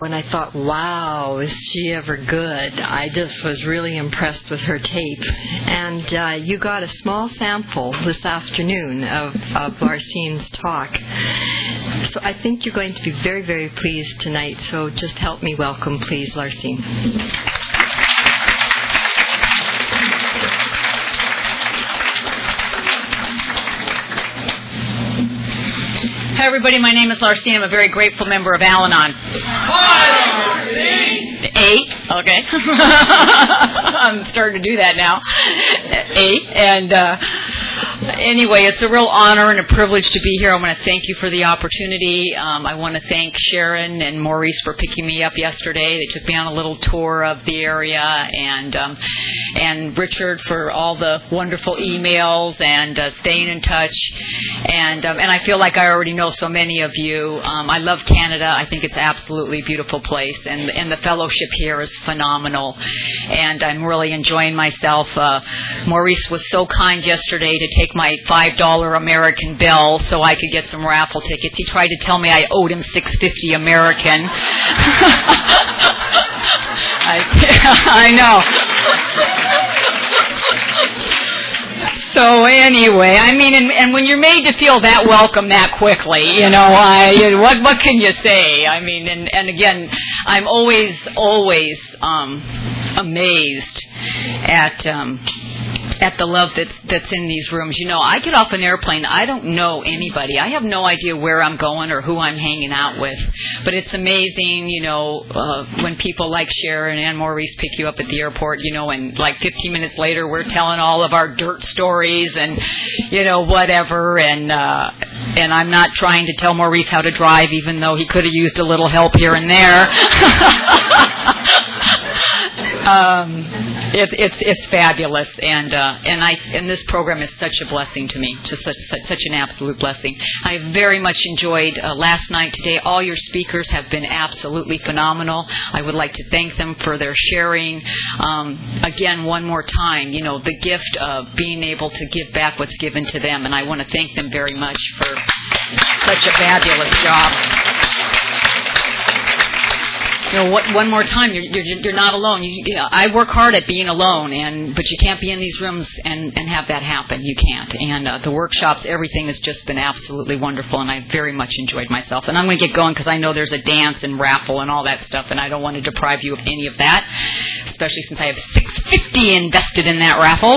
And I thought, wow, is she ever good? I just was really impressed with her tape. And you got a small sample this afternoon of Larcene's talk. So I think you're going to be very, very pleased tonight. So just help me welcome, please, Larcene. Hi, everybody. My name is Larcene. I'm a very grateful member of Al-Anon. Hi, Larcene. 8. Okay. I'm starting to do that now. 8. And anyway, it's a real honor and a privilege to be here. I want to thank you for the opportunity. I want to thank Sharon and Maurice for picking me up yesterday. They took me on a little tour of the area, and Richard for all the wonderful emails and staying in touch. And I feel like I already know so many of you. I love Canada. I think it's absolutely a beautiful place, and the fellowship here is phenomenal. And I'm really enjoying myself. Maurice was so kind yesterday to take my $5 American bill so I could get some raffle tickets. He tried to tell me I owed him $6.50 American. I know. So anyway, I mean, and when you're made to feel that welcome that quickly, you know, what can you say? I mean, and again, I'm always amazed at the love that's in these rooms. You know, I get off an airplane, I don't know anybody. I have no idea where I'm going or who I'm hanging out with. But it's amazing, you know, when people like Sharon and Maurice pick you up at the airport, you know, and like 15 minutes later we're telling all of our dirt stories and, you know, whatever. And I'm not trying to tell Maurice how to drive, even though he could have used a little help here and there. It's fabulous, and this program is such a blessing to me, just such an absolute blessing. I very much enjoyed last night, today. All your speakers have been absolutely phenomenal. I would like to thank them for their sharing. Again, one more time, you know, the gift of being able to give back what's given to them, and I want to thank them very much for such a fabulous job. You know, one more time, you're not alone. I work hard at being alone, but you can't be in these rooms and have that happen. You can't. And the workshops, everything has just been absolutely wonderful, and I very much enjoyed myself. And I'm going to get going because I know there's a dance and raffle and all that stuff, and I don't want to deprive you of any of that, especially since I have $6.50 invested in that raffle.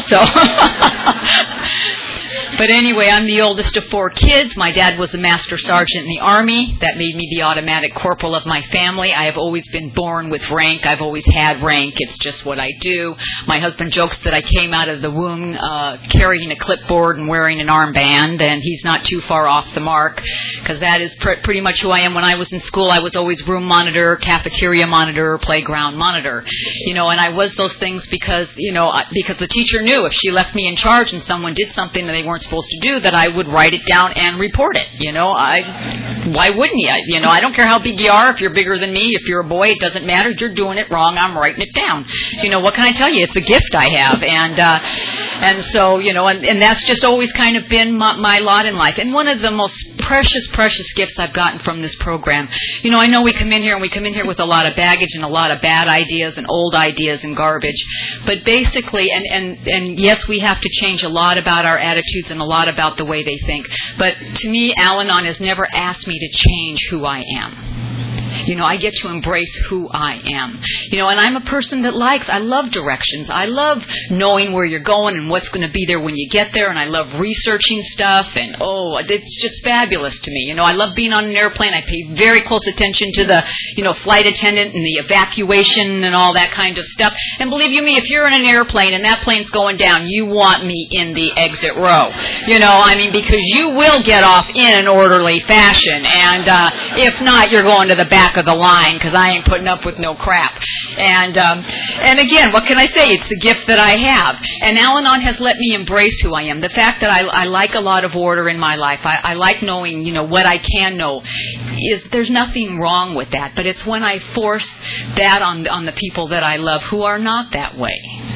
So. But anyway, I'm the oldest of 4 kids. My dad was a master sergeant in the Army. That made me the automatic corporal of my family. I have always been born with rank. I've always had rank. It's just what I do. My husband jokes that I came out of the womb carrying a clipboard and wearing an armband, and he's not too far off the mark, because that is pretty much who I am. When I was in school, I was always room monitor, cafeteria monitor, playground monitor. You know, and I was those things because the teacher knew if she left me in charge and someone did something that they weren't supposed to do, that I would write it down and report it. You know, why wouldn't you? You know, I don't care how big you are. If you're bigger than me, if you're a boy, it doesn't matter. You're doing it wrong. I'm writing it down. You know, what can I tell you? It's a gift I have, and so, you know, and that's just always kind of been my lot in life. And one of the most precious gifts I've gotten from this program. You know, I know we come in here with a lot of baggage and a lot of bad ideas and old ideas and garbage, but basically, and yes, we have to change a lot about our attitudes and a lot about the way they think. But to me, Al-Anon has never asked me to change who I am. You know, I get to embrace who I am. You know, and I'm a person that I love directions. I love knowing where you're going and what's going to be there when you get there, and I love researching stuff, and it's just fabulous to me. You know, I love being on an airplane. I pay very close attention to the, you know, flight attendant and the evacuation and all that kind of stuff. And believe you me, if you're in an airplane and that plane's going down, you want me in the exit row. You know, I mean, because you will get off in an orderly fashion, and if not, you're going to the back of the line, because I ain't putting up with no crap. And again, what can I say? It's the gift that I have. And Al-Anon has let me embrace who I am. The fact that I like a lot of order in my life. I like knowing, you know, what I can know. There's nothing wrong with that. But it's when I force that on the people that I love who are not that way.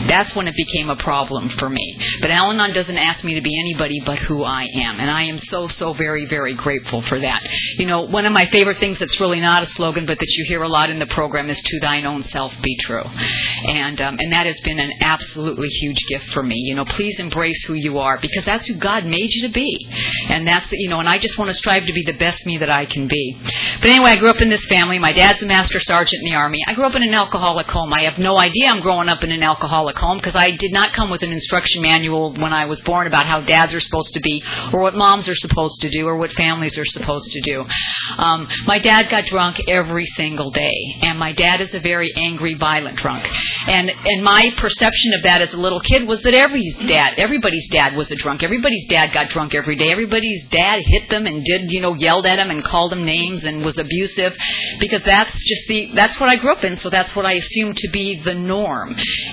That's when it became a problem for me. But Al-Anon doesn't ask me to be anybody but who I am, and I am so, so very, very grateful for that. You know, one of my favorite things that's really not a slogan, but that you hear a lot in the program is "To thine own self be true," and that has been an absolutely huge gift for me. You know, please embrace who you are, because that's who God made you to be, and that's, you know, and I just want to strive to be the best me that I can be. But anyway, I grew up in this family. My dad's a master sergeant in the Army. I grew up in an alcoholic home. I have no idea I'm growing up in an alcoholic home, because I did not come with an instruction manual when I was born about how dads are supposed to be, or what moms are supposed to do, or what families are supposed to do. My dad got drunk every single day, and my dad is a very angry, violent drunk. And my perception of that as a little kid was that everybody's dad was a drunk. Everybody's dad got drunk every day. Everybody's dad hit them and yelled at them and called them names and was abusive, because that's what I grew up in. So that's what I assumed to be the norm.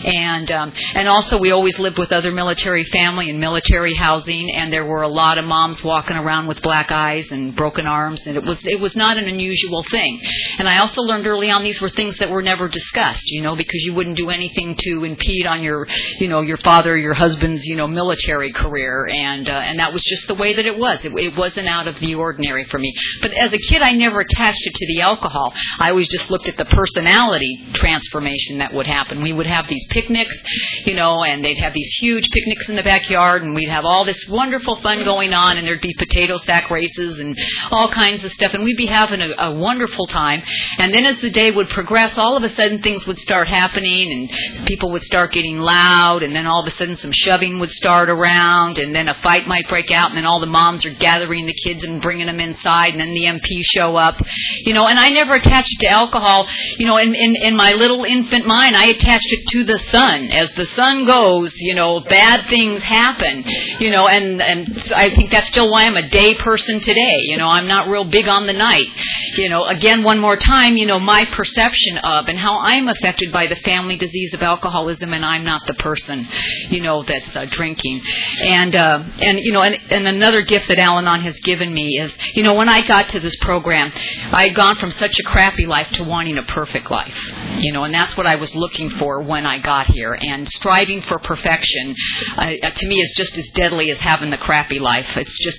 And also we always lived with other military family in military housing, and there were a lot of moms walking around with black eyes and broken arms, and it was not an unusual thing. And I also learned early on these were things that were never discussed, you know, because you wouldn't do anything to impede on your father, your husband's, military career, and that was just the way that it was. It wasn't out of the ordinary for me. But as a kid, I never attached it to the alcohol. I always just looked at the personality transformation that would happen. We would have these picnics, and they'd have these huge picnics in the backyard, and we'd have all this wonderful fun going on, and there'd be potato sack races and all kinds of stuff, and we'd be having a wonderful time. And then as the day would progress, all of a sudden things would start happening, and people would start getting loud, and then all of a sudden some shoving would start around, and then a fight might break out, and then all the moms are gathering the kids and bringing them inside, and then the MP show up, and I never attached it to alcohol. In my little infant mind, I attached it to the sun. As the sun goes, bad things happen, and I think that's still why I'm a day person today. I'm not real big on the night. Again, one more time, my perception of and how I'm affected by the family disease of alcoholism, and I'm not the person, that's drinking. And another gift that Al-Anon has given me is, when I got to this program, I had gone from such a crappy life to wanting a perfect life, and that's what I was looking for when I got here. And striving for perfection, to me, is just as deadly as having the crappy life. It's just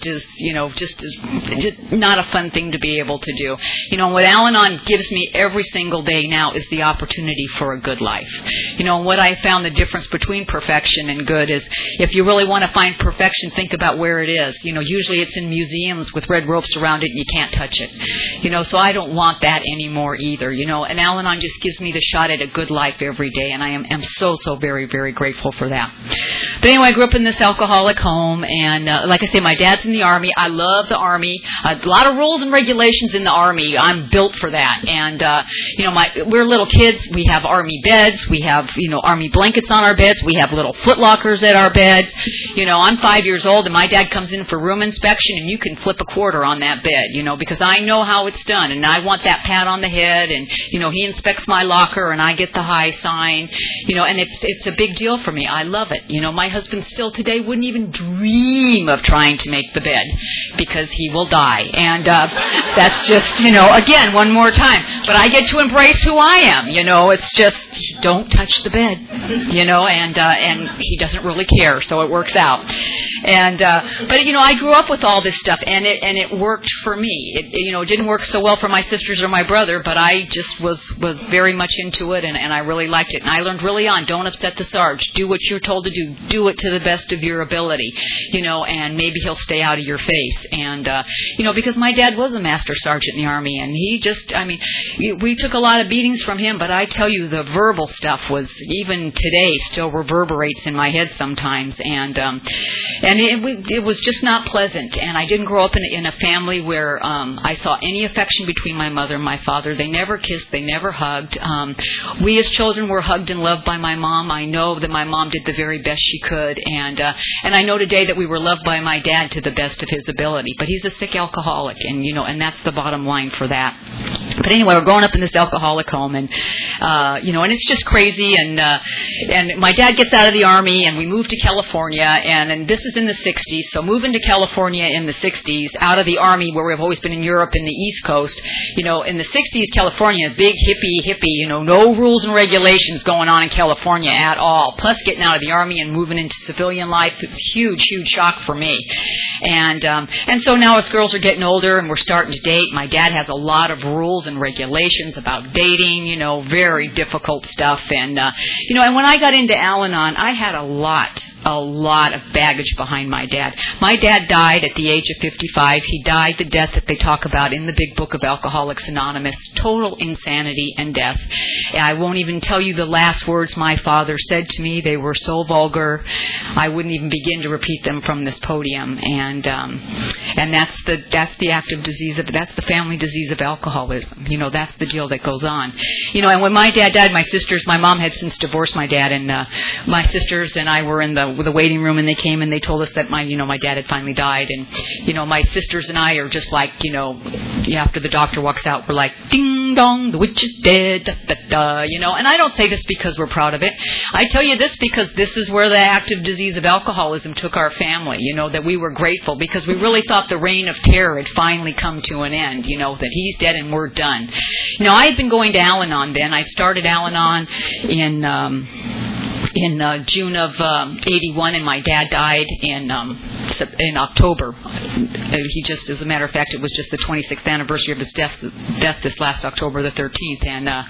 not a fun thing to be able to do. What Al-Anon gives me every single day now is the opportunity for a good life. And what I found the difference between perfection and good is, if you really want to find perfection, think about where it is. Usually it's in museums with red ropes around it and you can't touch it. So I don't want that anymore either. And Al-Anon just gives me the shot at a good life every day, and I am so very, very grateful for that. But anyway, I grew up in this alcoholic home, and like I say, my dad's in the Army. I love the Army. A lot of rules and regulations in the Army. I'm built for that. And we're little kids. We have Army beds. We have Army blankets on our beds. We have little foot lockers at our beds. I'm 5 years old, and my dad comes in for room inspection, and you can flip a quarter on that bed, because I know how it's done, and I want that pat on the head, and he inspects my locker, and I get the high sign, and it's a big deal for me. I love it. My husband still today wouldn't even dream of trying to make the bed, because he will die, and that's just, again, one more time. But I get to embrace who I am. It's just, don't touch the bed, and he doesn't really care, so it works out. And but I grew up with all this stuff, and it worked for me. It didn't work so well for my sisters or my brother, but I just was very much into it, and I really liked it. And I learned really on, don't upset the Sarge. Do what you're told to do. Do it to the best of your ability, and maybe he'll stay out of your face. And because my dad was a master sergeant in the Army, and he just, we took a lot of beatings from him, but I tell you, the verbal stuff was, even today, still reverberates in my head sometimes, and it was just not pleasant. And I didn't grow up in a family where I saw any affection between my mother and my father. They never kissed, they never hugged. We as children were hugged and loved by my mom. I know that my mom did the very best she could, and I know today that we were loved by my dad to the best of his ability. But he's a sick alcoholic, and that's the bottom line for that. But anyway, we're growing up in this alcoholic home, and and it's just crazy. And my dad gets out of the Army, and we move to California, and this is in the 60s. So moving to California in the 60s, out of the Army, where we've always been in Europe in the East Coast, in the 60s, California, big hippie, no rules and regulations going on in California at all. Plus getting out of the Army and moving into civilian life, it's a huge shock for me. And so now as girls are getting older and we're starting to date, my dad has a lot of rules and regulations about dating, very difficult stuff. And when I got into Al-Anon, I had a lot of baggage behind my dad. My dad died at the age of 55. He died the death that they talk about in the big book of Alcoholics Anonymous, total insanity and death. And I won't even tell you the last words my father said to me. They were so vulgar, I wouldn't even begin to repeat them from this podium. And that's the active disease that's the family disease of alcoholism. That's the deal that goes on. And when my dad died, my mom had since divorced my dad, and my sisters and I were in the waiting room, and they came and they told us that my dad had finally died. And my sisters and I are just like, after the doctor walks out, we're like, ding dong, the witch is dead, da, da, da, And I don't say this because we're proud of it. I tell you this because this is where the active disease of alcoholism took our family. That we were grateful because we really thought the reign of terror had finally come to an end. That he's dead and we're done. I had been going to Al-Anon then. I started Al-Anon in June of 81, and my dad died in October. He just, as a matter of fact, it was just the 26th anniversary of his death this last October the 13th.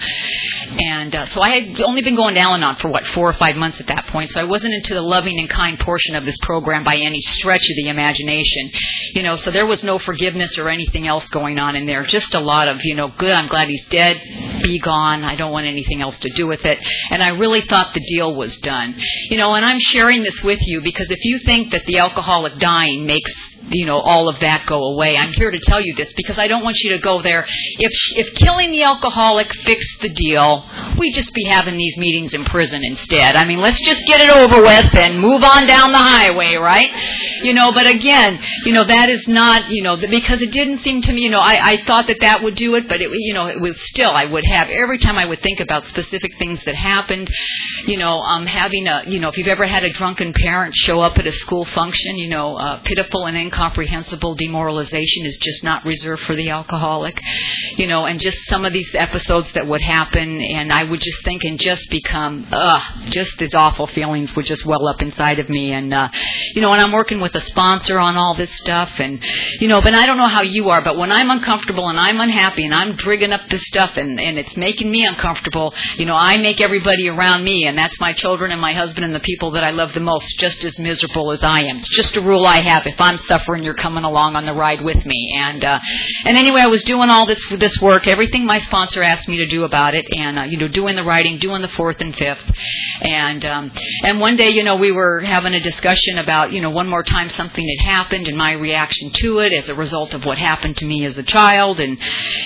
And so I had only been going to Al-Anon for 4 or 5 months at that point, so I wasn't into the loving and kind portion of this program by any stretch of the imagination. So there was no forgiveness or anything else going on in there. Just a lot of, good, I'm glad he's dead, be gone, I don't want anything else to do with it. And I really thought the deal was done. And I'm sharing this with you because if you think that the alcoholic dying makes all of that go away, I'm here to tell you this because I don't want you to go there. If killing the alcoholic fixed the deal, we'd just be having these meetings in prison instead. I mean, let's just get it over with and move on down the highway, right? But again, that is not, because it didn't seem to me, I thought that would do it, but it was still, I would have, every time I would think about specific things that happened, having if you've ever had a drunken parent show up at a school function, pitiful and incomprehensible demoralization is just not reserved for the alcoholic, and just some of these episodes that would happen, and I would just think and just become, just these awful feelings would just well up inside of me, and I'm working with a sponsor on all this stuff, and but I don't know how you are, but when I'm uncomfortable and I'm unhappy and I'm drigging up this stuff and it's making me uncomfortable, I make everybody around me, and that's my children and my husband and the people that I love the most, just as miserable as I am. It's just a rule I have. If I'm suffering, you're coming along on the ride with me. And anyway, I was doing all this work, everything my sponsor asked me to do about it, and doing the writing, doing the 4th and 5th, and one day, we were having a discussion about, one more time something had happened and my reaction to it as a result of what happened to me as a child, and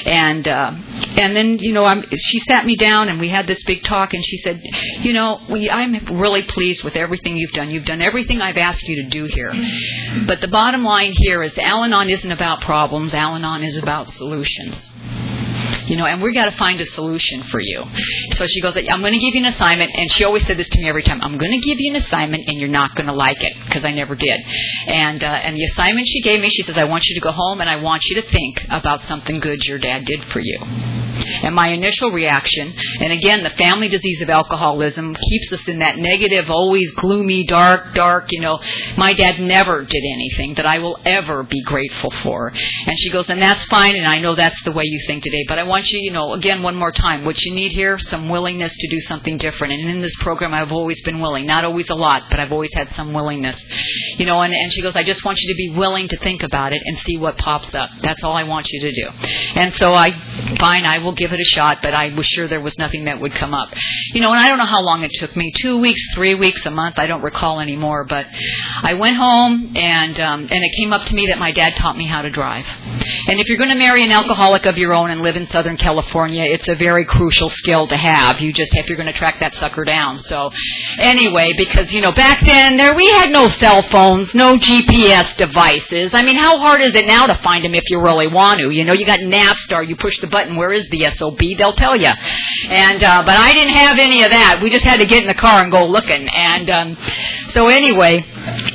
then she sat me down and we had this big talk, and she said, I'm really pleased with everything you've done. You've done everything I've asked you to do here, but the bottom line here is Al-Anon isn't about problems. Al-Anon is about solutions. And we've got to find a solution for you. So she goes, I'm going to give you an assignment, and she always said this to me every time, I'm going to give you an assignment and you're not going to like it, because I never did. And the assignment she gave me, she says, I want you to go home and I want you to think about something good your dad did for you. And my initial reaction, and again, the family disease of alcoholism keeps us in that negative, always gloomy, dark, my dad never did anything that I will ever be grateful for. And she goes, and that's fine, and I know that's the way you think today, but I want you, again, one more time, what you need here, some willingness to do something different. And in this program, I've always been willing, not always a lot, but I've always had some willingness. And she goes, I just want you to be willing to think about it and see what pops up. That's all I want you to do. And so I will we'll give it a shot, but I was sure there was nothing that would come up. And I don't know how long it took me, 2 weeks, 3 weeks, a month, I don't recall anymore, but I went home and it came up to me that my dad taught me how to drive. And if you're going to marry an alcoholic of your own and live in Southern California, it's a very crucial skill to have. If you're going to track that sucker down. So anyway, because, back then we had no cell phones, no GPS devices. I mean, how hard is it now to find them if you really want to? You got Navstar, you push the button, where is the SOB? They'll tell you. And, but I didn't have any of that. We just had to get in the car and go looking. And, so anyway,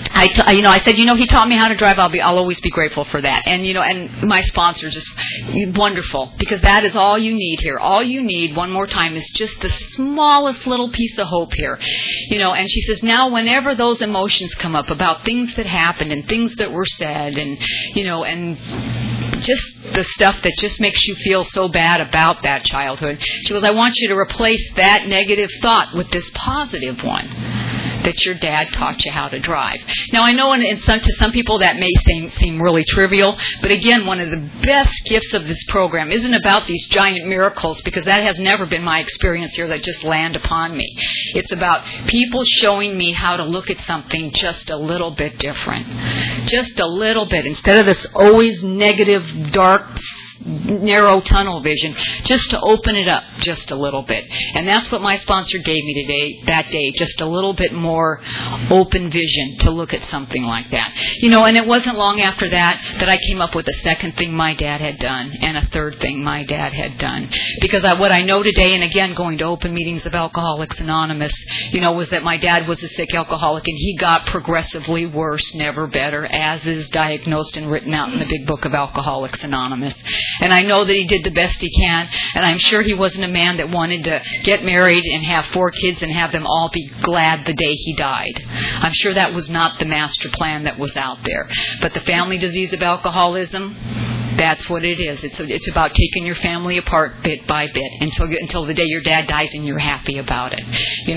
I said, he taught me how to drive. I'll always be grateful for that. And, and my sponsor just wonderful, because that is all you need here. All you need, one more time, is just the smallest little piece of hope here. And she says, now whenever those emotions come up about things that happened and things that were said and, and just the stuff that just makes you feel so bad about that childhood, she goes, I want you to replace that negative thought with this positive one, that your dad taught you how to drive. Now, I know to some people that may seem really trivial, but again, one of the best gifts of this program isn't about these giant miracles, because that has never been my experience here that just land upon me. It's about people showing me how to look at something just a little bit different. Just a little bit. Instead of this always negative, dark, narrow tunnel vision, just to open it up just a little bit. And that's what my sponsor gave me that day, just a little bit more open vision to look at something like that. And it wasn't long after that I came up with a second thing my dad had done and a third thing my dad had done. Because what I know today, and again, going to open meetings of Alcoholics Anonymous, was that my dad was a sick alcoholic, and he got progressively worse, never better, as is diagnosed and written out in the big book of Alcoholics Anonymous. And I know that he did the best he can, and I'm sure he wasn't a man that wanted to get married and have 4 kids and have them all be glad the day he died. I'm sure that was not the master plan that was out there. But the family disease of alcoholism, that's what it is. It's about taking your family apart bit by bit until the day your dad dies and you're happy about it.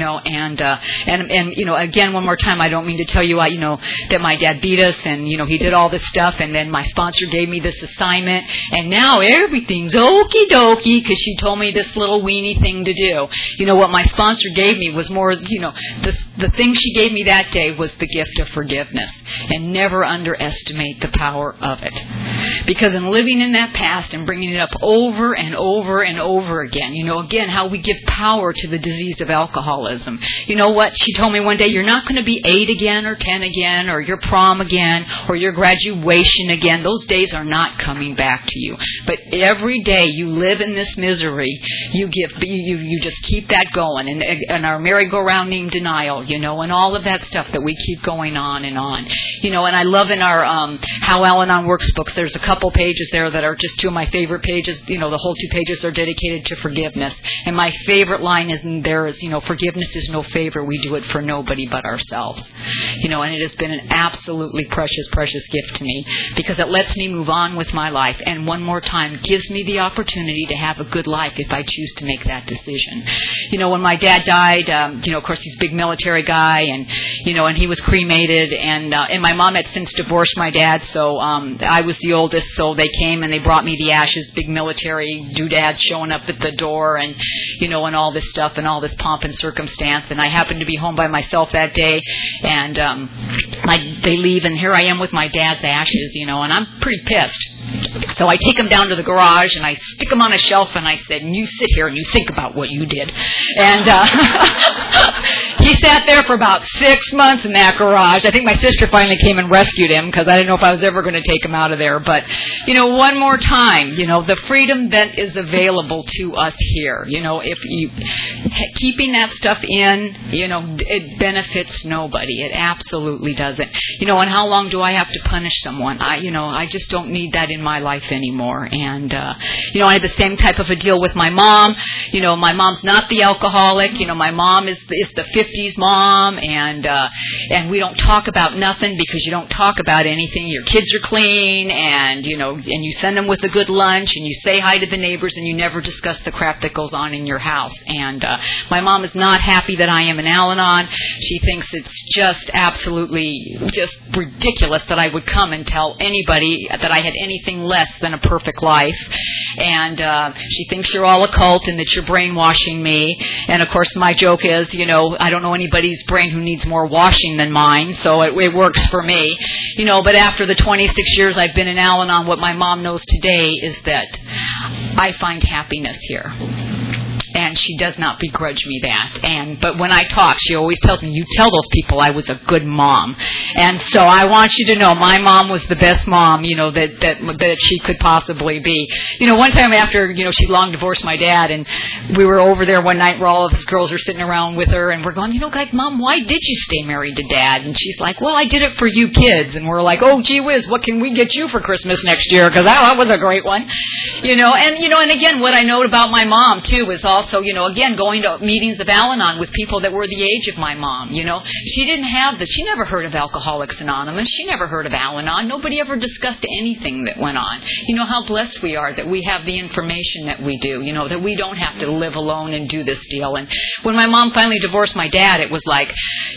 And again, one more time, I don't mean to tell you that my dad beat us and he did all this stuff, and then my sponsor gave me this assignment, and now everything's okie dokie because she told me this little weenie thing to do. What my sponsor gave me was more, the thing she gave me that day was the gift of forgiveness, and never underestimate the power of it. Because in living in that past and bringing it up over and over and over again, again, how we give power to the disease of alcoholism. You know what? She told me one day, you're not going to be 8 again or 10 again or your prom again or your graduation again. Those days are not coming back to you. But every day you live in this misery, you just keep that going. And our merry-go-round named denial, and all of that stuff that we keep going on and on. And I love in our How Al-Anon Works books, there's a couple pages there that are just 2 of my favorite pages. The whole 2 pages are dedicated to forgiveness. And my favorite line is forgiveness is no favor. We do it for nobody but ourselves. And it has been an absolutely precious, precious gift to me, because it lets me move on with my life. And one more time, gives me the opportunity to have a good life if I choose to make that decision. When my dad died, of course, he's a big military guy, and he was cremated, and my mom had since divorced my dad, so I was the oldest, so they came and they brought me the ashes, big military doodads showing up at the door, and and all this stuff and all this pomp and circumstance. And I happened to be home by myself that day, and they leave, and here I am with my dad's ashes, and I'm pretty pissed. So I take him down to the garage and I stick him on a shelf, and I said, you sit here and you think about what you did. And he sat there for about 6 months in that garage. I think my sister finally came and rescued him, because I didn't know if I was ever going to take him out of there. But, one more time, the freedom that is available to us here, if you keeping that stuff in, it benefits nobody. It absolutely doesn't. And how long do I have to punish someone? I just don't need that in my life anymore. And, I had the same type of a deal with my mom. My mom's not the alcoholic. My mom is the 50 Christy's mom, and we don't talk about nothing because you don't talk about anything. Your kids are clean, and you send them with a good lunch, and you say hi to the neighbors, and you never discuss the crap that goes on in your house. And my mom is not happy that I am in Al-Anon. She thinks it's just absolutely just ridiculous that I would come and tell anybody that I had anything less than a perfect life. And she thinks you're all a cult and that you're brainwashing me. And, of course, my joke is, I don't know anybody's brain who needs more washing than mine, so it works for me. But after the 26 years I've been in Al-Anon, what my mom knows today is that I find happiness here. And she does not begrudge me that. But when I talk, she always tells me, you tell those people I was a good mom. And so I want you to know my mom was the best mom, that she could possibly be. One time after, she long divorced my dad, and we were over there one night where all of us girls are sitting around with her, and we're going, guys, Mom, why did you stay married to Dad? And she's like, well, I did it for you kids. And we're like, oh, gee whiz, what can we get you for Christmas next year? Because that was a great one. And again, what I know about my mom, too, is also, again, going to meetings of Al-Anon with people that were the age of my mom, She didn't have this. She never heard of Alcoholics Anonymous. She never heard of Al-Anon. Nobody ever discussed anything that went on. How blessed we are that we have the information that we do, that we don't have to live alone and do this deal. And when my mom finally divorced my dad, it was like,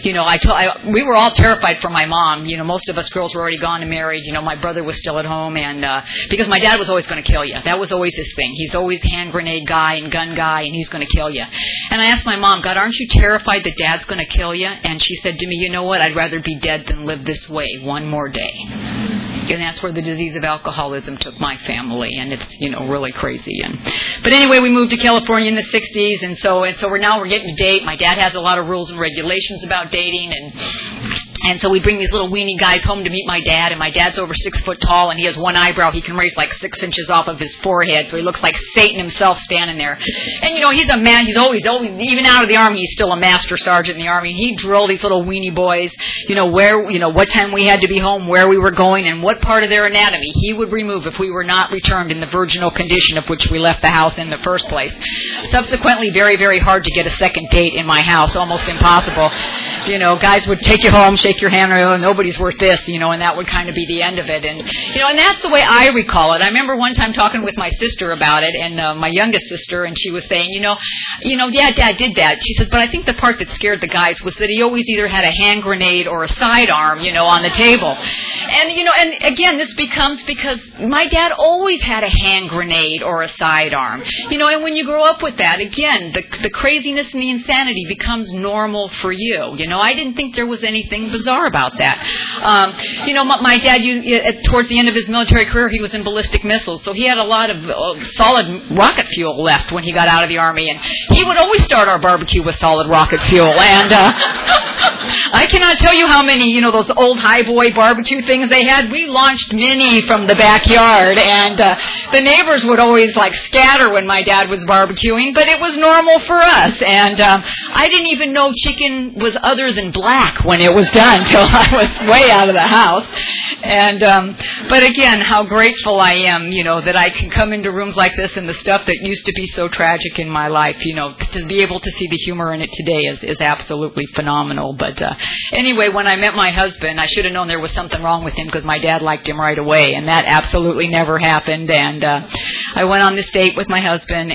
we were all terrified for my mom. Most of us girls were already gone and married. My brother was still at home, and because my dad was always going to kill you. That was always his thing. He's always hand grenade guy and gun guy, and he's going to kill you. And I asked my mom, God, aren't you terrified that Dad's going to kill you? And she said to me, you know what? I'd rather be dead than live this way one more day. And that's where the disease of alcoholism took my family, and it's really crazy. But anyway, we moved to California in the 60s, and so we're getting to date. My dad has a lot of rules and regulations about dating, and so we bring these little weenie guys home to meet my dad, and my dad's over 6 foot tall, and he has one eyebrow he can raise like 6 inches off of his forehead, so he looks like Satan himself standing there. And he's a man. He's always even out of the army, he's still a master sergeant in the army. He drilled these little weenie boys, what time we had to be home, where we were going, and what part of their anatomy he would remove if we were not returned in the virginal condition of which we left the house in the first place. Subsequently, very, very hard to get a second date in my house, almost impossible. Guys would take you home, shake your hand, nobody's worth this, and that would kind of be the end of it. And that's the way I recall it. I remember one time talking with my sister about it, and my youngest sister, and she was saying, yeah, Dad did that. She says, but I think the part that scared the guys was that he always either had a hand grenade or a sidearm, on the table. And again, this becomes because my dad always had a hand grenade or a sidearm. And when you grow up with that, again, the craziness and the insanity becomes normal for you. I didn't think there was anything bizarre about that. My dad, towards the end of his military career, he was in ballistic missiles, so he had a lot of solid rocket fuel left when he got out of the Army, and he would always start our barbecue with solid rocket fuel. And I cannot tell you how many, those old highboy barbecue things they had. We launched many from the backyard, and the neighbors would always scatter when my dad was barbecuing, but it was normal for us. And I didn't even know chicken was other than black when it was done till I was way out of the house. And but again, how grateful I am, that I can come into rooms like this, and the stuff that used to be so tragic in my life, to be able to see the humor in it today is absolutely phenomenal. But anyway, when I met my husband, I should have known there was something wrong with him because my dad liked him right away, and that absolutely never happened. And I went on this date with my husband,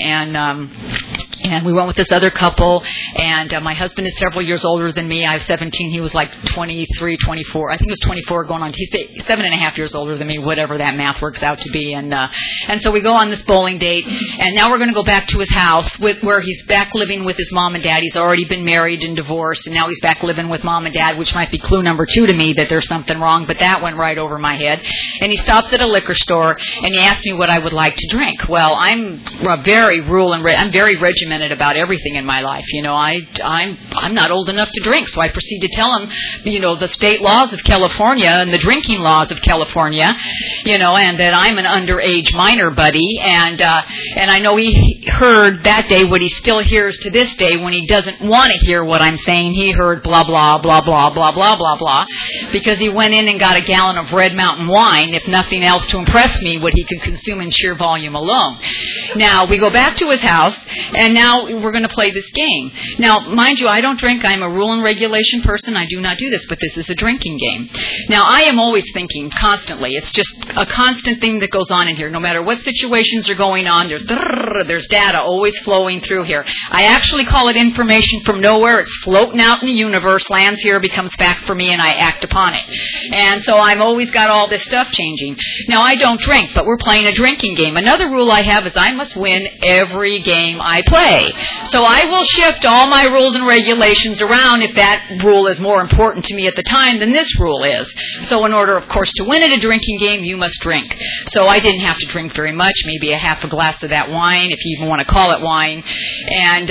and we went with this other couple, and my husband is several years older than me. I was 17. He was 23, 24. I think he was 24 going on. He's 7.5 years older than me, whatever that math works out to be. And so we go on this bowling date, and now we're going to go back to his house where he's back living with his mom and dad. He's already been married and divorced, and now he's back living with mom and dad, which might be clue number 2 to me that there's something wrong, but that went right over my head. And he stops at a liquor store, and he asks me what I would like to drink. Well, I'm very I'm very regimented about everything in my life. I'm not old enough to drink, so I proceed to tell him, the state laws of California and the drinking laws of California, and that I'm an underage minor, buddy. And I know he heard that day what he still hears to this day when he doesn't want to hear what I'm saying. He heard blah, blah, blah, blah, blah, blah, blah, blah, because he went in and got a gallon of Red Mountain wine, if nothing else, to impress me what he could consume in sheer volume alone. Now, we go back to his house, and now we're going to play this game. Now, mind you, I don't drink. I'm a rule and regulation person. I do not do this, but this is a drinking game. Now, I am always thinking constantly. It's just a constant thing that goes on in here. No matter what situations are going on, there's data always flowing through here. I actually call it information from nowhere. It's floating out in the universe, lands here, becomes fact for me, and I act upon it. And so I've always got all this stuff changing. Now, I don't drink, but we're playing a drinking game. Another rule I have is I must win every game I play. So I will shift all my rules and regulations around if that rule is more important to me at the time than this rule is. So in order, of course, to win at a drinking game, you must drink. So I didn't have to drink very much, maybe a half a glass of that wine, if you even want to call it wine. And,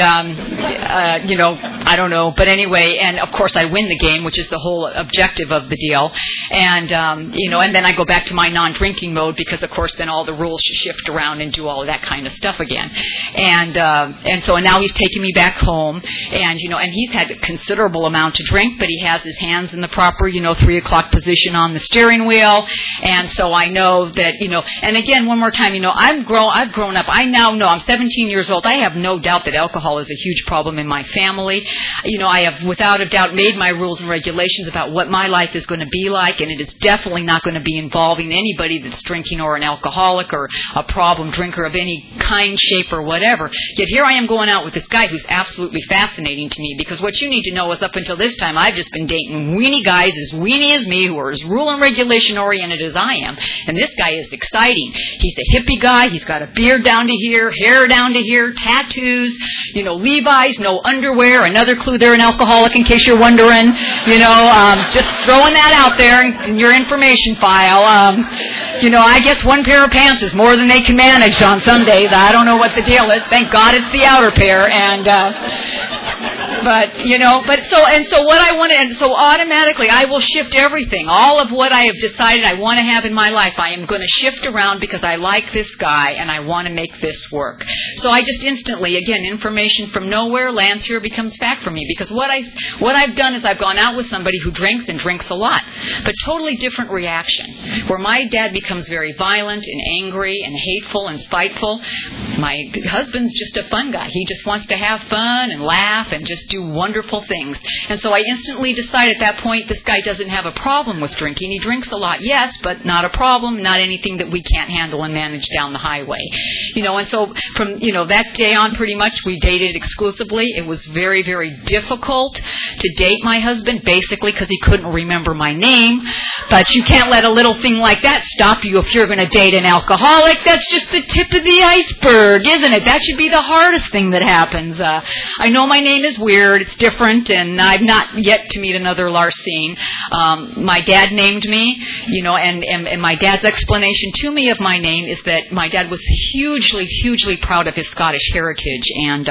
I don't know. But anyway, and of course I win the game, which is the whole objective of the deal. And, and then I go back to my non-drinking mode because, of course, then all the rules shift around and do all of that kind of stuff again. And now he's taking me back home, and he's had a considerable amount to drink, but he has his hands in the proper, 3 o'clock position on the steering wheel. And so I know that, and again, one more time, I've grown up. I now know I'm 17 years old. I have no doubt that alcohol is a huge problem in my family. I have without a doubt made my rules and regulations about what my life is going to be like, and it is definitely not going to be involving anybody that's drinking or an alcoholic or a problem drinker of any kind, shape, or whatever. Yet here I am going out with this guy who's absolutely fascinating to me, because what you need to know is up until this time I've just been dating weenie guys as weenie as me who are as rule and regulation oriented as I am. And this guy is exciting. He's a hippie guy. He's got a beard down to here, hair down to here, tattoos, Levi's, no underwear. Another clue they're an alcoholic in case you're wondering. Just throwing that out there in your information file. I guess one pair of pants is more than they can manage on some days. I don't know what the deal is. Thank God it's the outer pair. And, so automatically I will shift everything. All of what I have decided I want to have in my life, I am going to shift around because I like this guy and I want to make this work. So I just instantly, again, information from nowhere lands here, becomes fact for me, because what I've done is I've gone out with somebody who drinks and drinks a lot, but totally different reaction. Where my dad becomes very violent and angry and hateful and spiteful, my husband's just a fun guy. He just wants to have fun and laugh and just do wonderful things. And so I instantly decide at that point, this guy doesn't have a problem with drinking. He drinks a lot, yes, but not a problem, not anything that we can't handle and manage down the highway. And so from, that day on pretty much we dated exclusively. It was very, very difficult to date my husband, basically because he couldn't remember my name. But you can't let a little thing like that stop you if you're going to date an alcoholic. That's just the tip of the iceberg, isn't it? That should be the hardest thing that happens. I know my name is weird. It's different, and I've not yet to meet another Larsine. My dad named me, and my dad's explanation to me of my name is that my dad was hugely, hugely proud of his Scottish heritage, and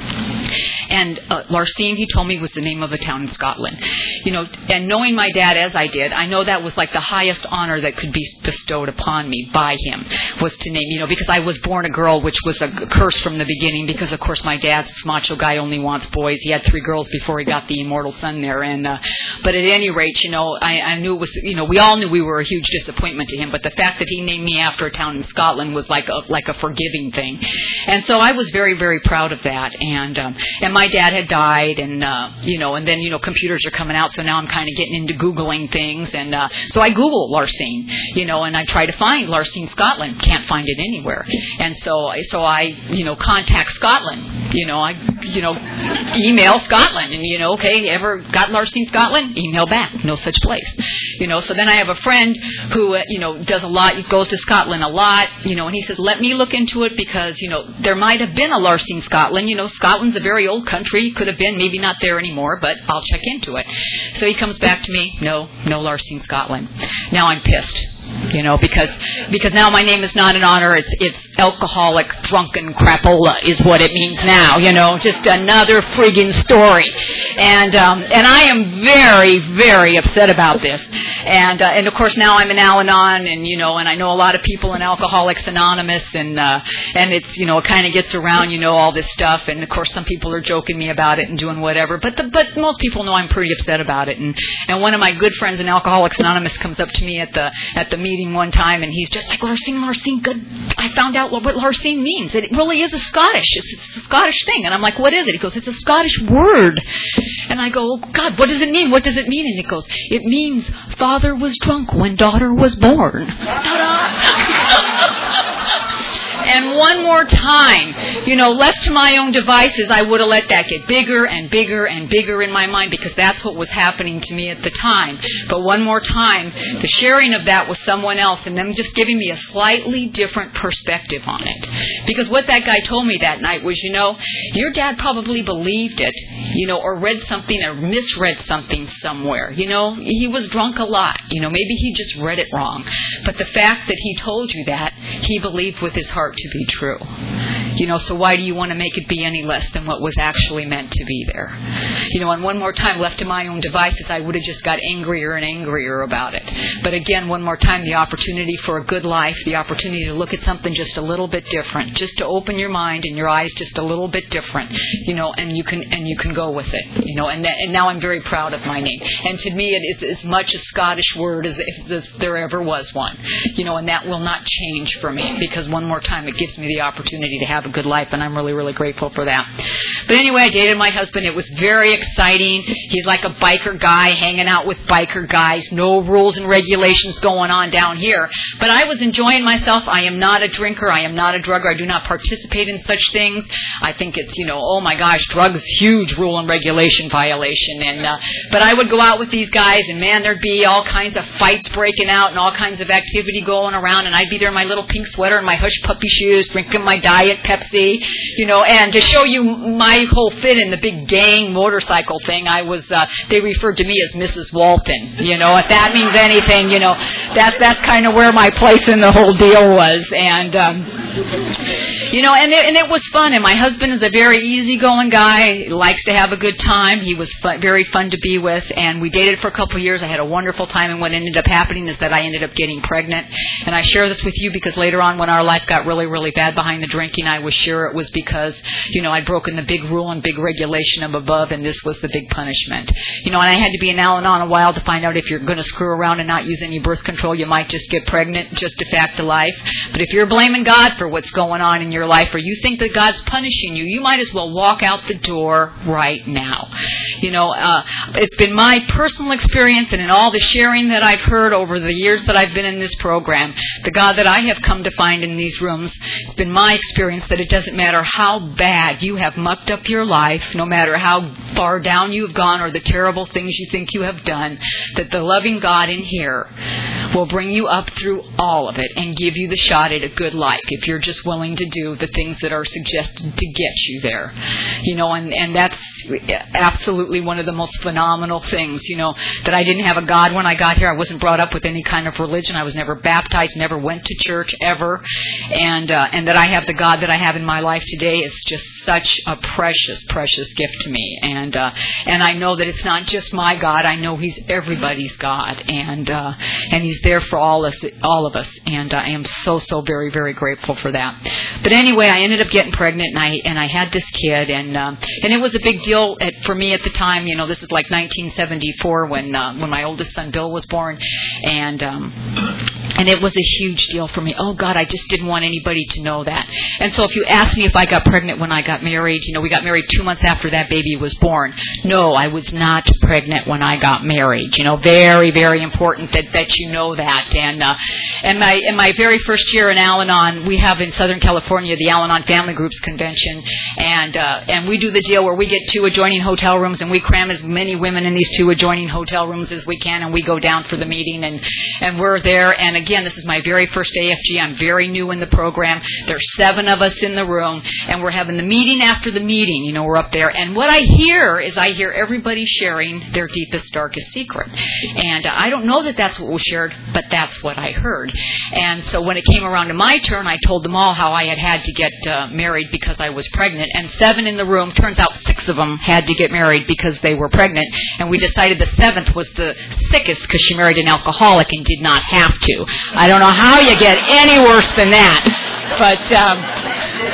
Larsine, he told me, was the name of a town in Scotland. And knowing my dad as I did, I know that was like the highest honor that could be bestowed upon me by him, was to name, because I was born a girl, which was a curse from the beginning, because of course my dad's this macho guy only wants boys. He had 3 girls before he got the immortal son there. And but at any rate, I knew it was, we all knew we were a huge disappointment to him, but the fact that he named me after a town in Scotland was like a forgiving thing. And so I was very, very proud of that. And my dad had died, and and then computers are coming out, so now I'm kind of getting into Googling things, and so I Google Larsine, and I try to find Larsine Scotland, can't find it anywhere, and so I contact Scotland, I email Scotland, and okay, ever got Larsine Scotland? Email back, no such place, so then I have a friend who does a lot, goes to Scotland a lot, and he says, let me look into it, because there might have been a Larsine Scotland. Scotland's a very old country, could have been, maybe not there anymore, but I'll check into it. So he comes back to me, no Larsine Scotland. Now I'm pissed, because now my name is not an honor, it's alcoholic, drunken crapola is what it means now, just another friggin' story. And I am very, very upset about this. And of course now I'm in Al-Anon, and I know a lot of people in Alcoholics Anonymous, and it's, it kind of gets around, all this stuff, and of course some people are joking me about it and doing whatever, but most people know I'm pretty upset about it. And one of my good friends in Alcoholics Anonymous comes up to me at the meeting meeting one time, and he's just like, Larsine, good. I found out what Larsine means. It really is it's a Scottish thing. And I'm like, what is it? He goes, it's a Scottish word. And I go, oh, God, what does it mean? What does it mean? And he goes, it means father was drunk when daughter was born. Ta-da! And one more time, left to my own devices, I would have let that get bigger and bigger and bigger in my mind, because that's what was happening to me at the time. But one more time, the sharing of that with someone else and them just giving me a slightly different perspective on it. Because what that guy told me that night was, your dad probably believed it, or read something or misread something somewhere. He was drunk a lot. Maybe he just read it wrong. But the fact that he told you that, he believed with his heart to be true. So why do you want to make it be any less than what was actually meant to be there? And one more time, left to my own devices, I would have just got angrier and angrier about it. But again, one more time, the opportunity for a good life, the opportunity to look at something just a little bit different, just to open your mind and your eyes just a little bit different, and you can go with it, and now I'm very proud of my name. And to me, it is as much a Scottish word as if there ever was one, and that will not change for me, because one more time, it gives me the opportunity to have a good life, and I'm really, really grateful for that. But anyway, I dated my husband. It was very exciting. He's like a biker guy, hanging out with biker guys. No rules and regulations going on down here. But I was enjoying myself. I am not a drinker. I am not a drugger. I do not participate in such things. I think it's, oh my gosh, drugs, huge rule and regulation violation. But I would go out with these guys, and man, there'd be all kinds of fights breaking out and all kinds of activity going around, and I'd be there in my little pink sweater and my hush puppy shoes, drinking my Diet Pepsi, and to show you my whole fit in the big gang motorcycle thing, I was, they referred to me as Mrs. Walton, if that means anything, that's kind of where my place in the whole deal was, and it was fun, and my husband is a very easygoing guy, likes to have a good time. He was very fun to be with, and we dated for a couple of years. I had a wonderful time, and what ended up happening is that I ended up getting pregnant, and I share this with you because later on when our life got really, really bad behind the drinking, I was sure it was because, I'd broken the big rule and big regulation of above, and this was the big punishment. And I had to be in Al-Anon a while to find out if you're going to screw around and not use any birth control, you might just get pregnant, just a fact of life. But if you're blaming God for what's going on in your life, or you think that God's punishing you, you might as well walk out the door right now. It's been my personal experience, and in all the sharing that I've heard over the years that I've been in this program, the God that I have come to find in these rooms, it's been my experience that it doesn't matter how bad you have mucked up your life, no matter how far down you've gone or the terrible things you think you have done, that the loving God in here will bring you up through all of it and give you the shot at a good life if you're just willing to do the things that are suggested to get you there. And that's absolutely one of the most phenomenal things, that I didn't have a God when I got here. I wasn't brought up with any kind of religion. I was never baptized, never went to church ever. And that I have the God that I have in my life today is just such a precious, precious gift to me. And I know that it's not just my God. I know He's everybody's God. And He's there for all of us. And I am so, so very, very grateful for that. But anyway, I ended up getting pregnant, and I had this kid, and it was a big deal for me at the time. This is like 1974 when my oldest son Bill was born, and it was a huge deal for me. Oh God, I just didn't want anybody to know that. And so if you ask me if I got pregnant when I got married, we got married 2 months after that baby was born. No, I was not pregnant when I got married. Very, very important that you know that. And my very first year in Al-Anon, we have in Southern California the Al-Anon Family Groups Convention, and we do the deal where we get 2 adjoining hotel rooms, and we cram as many women in these 2 adjoining hotel rooms as we can, and we go down for the meeting, and we're there. And again, this is my very first AFG. I'm very new in the program. There's 7 of us in the room, and we're having the meeting after the meeting. We're up there, and what I hear everybody sharing their deepest, darkest secret. And I don't know that that's what was shared, but that's what I heard. And so when it came around to my turn, I told them all how I had to get married because I was pregnant. And 7 in the room, turns out 6 of them had to get married because they were pregnant. And we decided the 7th was the sickest because she married an alcoholic and did not have to. I don't know how you get any worse than that. But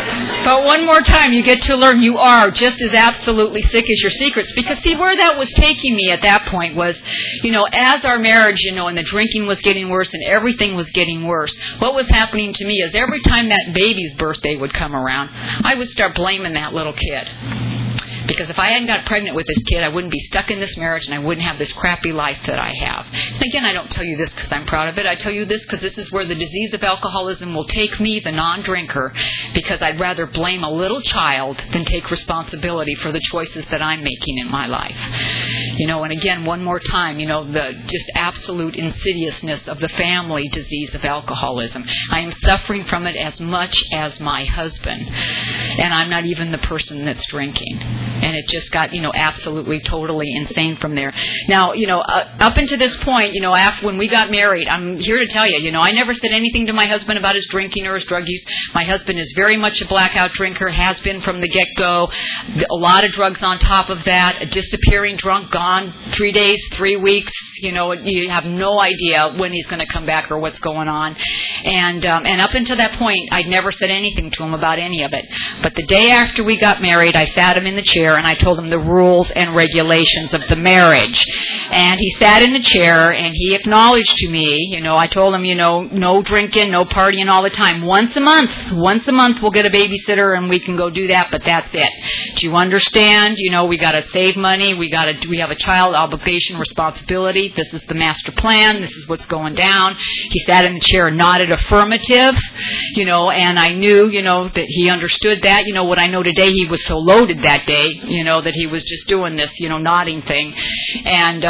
But one more time, you get to learn you are just as absolutely sick as your secrets. Because, see, where that was taking me at that point was, as our marriage, and the drinking was getting worse and everything was getting worse, what was happening to me is every time that baby's birthday would come around, I would start blaming that little kid. Because if I hadn't got pregnant with this kid, I wouldn't be stuck in this marriage and I wouldn't have this crappy life that I have. And again, I don't tell you this because I'm proud of it. I tell you this because this is where the disease of alcoholism will take me, the non-drinker, because I'd rather blame a little child than take responsibility for the choices that I'm making in my life. And again, one more time, the just absolute insidiousness of the family disease of alcoholism. I am suffering from it as much as my husband. And I'm not even the person that's drinking. And it just got, absolutely, totally insane from there. Now, up until this point, after when we got married, I'm here to tell you, I never said anything to my husband about his drinking or his drug use. My husband is very much a blackout drinker, has been from the get-go. A lot of drugs on top of that, a disappearing drunk, gone 3 days, 3 weeks. You have no idea when he's going to come back or what's going on. And up until that point, I'd never said anything to him about any of it. But the day after we got married, I sat him in the chair and I told him the rules and regulations of the marriage. And he sat in the chair and he acknowledged to me, I told him, no drinking, no partying all the time. Once a month we'll get a babysitter and we can go do that, but that's it. Do you understand? We got to save money. We have a child obligation responsibility. This is the master plan. This is what's going down. He sat in the chair and nodded affirmative, and I knew, that he understood that. What I know today, he was so loaded that day, that he was just doing this, nodding thing. And,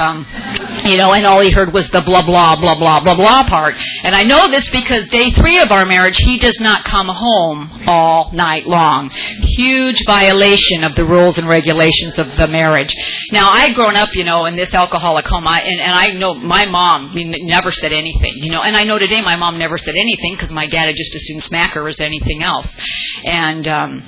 and all he heard was the blah, blah, blah, blah, blah, blah part. And I know this because day 3 of our marriage, he does not come home all night long. Huge violation of the rules and regulations of the marriage. Now, I'd grown up, in this alcoholic home, and I know my mom never said anything, and I know today my mom never said anything because my dad had just as soon smack her as anything else. And,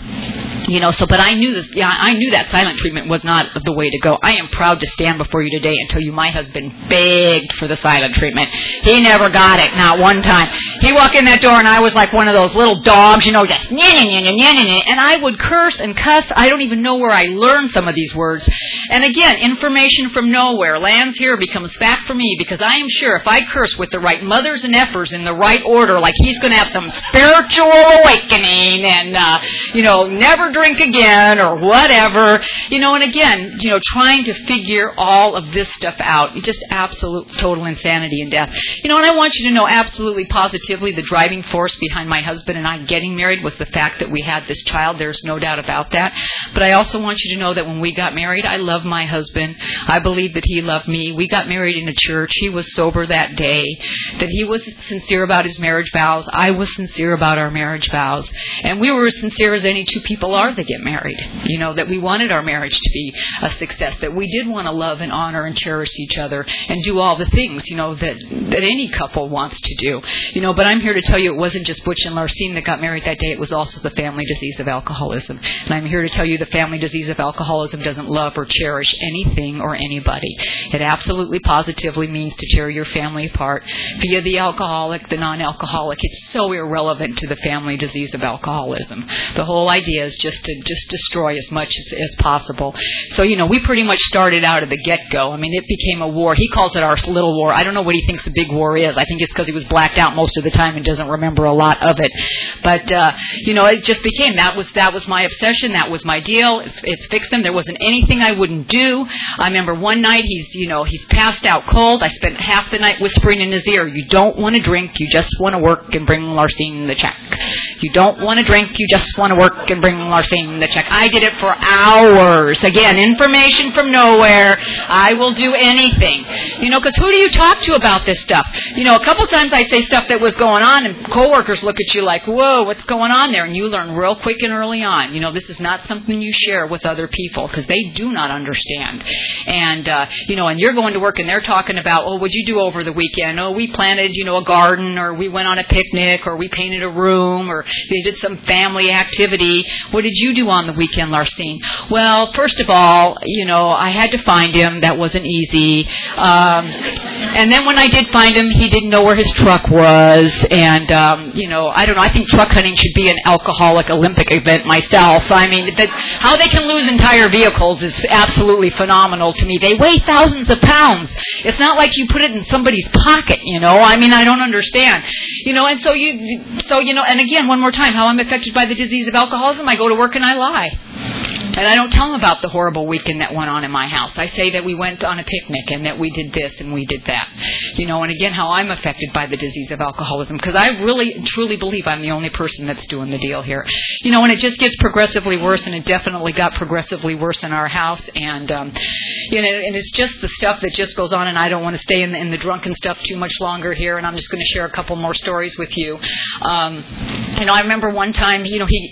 but I knew this, I knew that silent treatment was not the way to go. I am proud to stand before you today and tell you my husband begged for the silent treatment. He never got it, not one time. He walked in that door and I was like one of those little dogs, just and I would curse and cuss. I don't even know where I learned some of these words. And again, information from nowhere lands here, becomes fact for me, because I am sure if I curse with the right mothers and effers in the right order, like he's going to have some spiritual awakening and, never drink again or whatever, and again, trying to figure all of this stuff out. It's just absolute, total insanity and death. And I want you to know absolutely positively the driving force behind my husband and I getting married was the fact that we had this child. There's no doubt about that. But I also want you to know that when we got married, I loved my husband. I believe that he loved me. We got married in a church. He was sober that day. That he was sincere about his marriage vows. I was sincere about our marriage vows. And we were as sincere as any two people are that get married. That we wanted our marriage to be a success. That we did want to love and honor and cherish each other and do all the things, that any couple wants to do. But I'm here to tell you it wasn't just Butch and Larcene that got married that day. It was also the family disease of alcoholism. And I'm here to tell you the family disease of alcoholism doesn't love or cherish anything or anybody. It absolutely positively means to tear your family apart via the alcoholic, the non-alcoholic. It's so irrelevant to the family disease of alcoholism. The whole idea is just to destroy as much as possible. So, we pretty much started out at the get-go. I mean, it became a war. He calls it our little war. I don't know what he thinks a big war is. I think it's because he was blacked out most of the time and doesn't remember a lot of it. But, it just became, that was my obsession. That was my deal. It's fixed him. There wasn't anything I wouldn't do. I remember one night he's passed out cold. I spent half the night whispering in his ear, you don't want to drink, you just want to work and bring Larcene the check. You don't want to drink, you just want to work and bring Larcene the check. I did it for hours. Again, information from nowhere. I will do anything. Because who do you talk to about this stuff? A couple times I say stuff that was going on and coworkers look at you like, whoa, what's going on there? And you learn real quick and early on. This is not something you share with other people because they do not understand. And, and you're going to work and they're talking about, oh, what'd you do over the weekend? Oh, we planted, a garden, or we went on a picnic, or we painted a room, or they did some family activity. What did you do on the weekend, Larcene? Well, first of all, I had to find him. That wasn't easy. And then when I did find him, he didn't know where his truck was. And, I don't know. I think truck hunting should be an alcoholic Olympic event myself. I mean, how they can lose entire vehicles is absolutely phenomenal to me. They weigh thousands of pounds. It's not like you put it in somebody's pocket, I mean, I don't understand. And and again, one more time, how I'm affected by the disease of alcoholism, I go to work and I lie. And I don't tell them about the horrible weekend that went on in my house. I say that we went on a picnic and that we did this and we did that. And again, how I'm affected by the disease of alcoholism, because I really, truly believe I'm the only person that's doing the deal here. And it just gets progressively worse, and it definitely got progressively worse in our house. And, and it's just the stuff that just goes on, and I don't want to stay in the drunken stuff too much longer here, and I'm just going to share a couple more stories with you. I remember one time,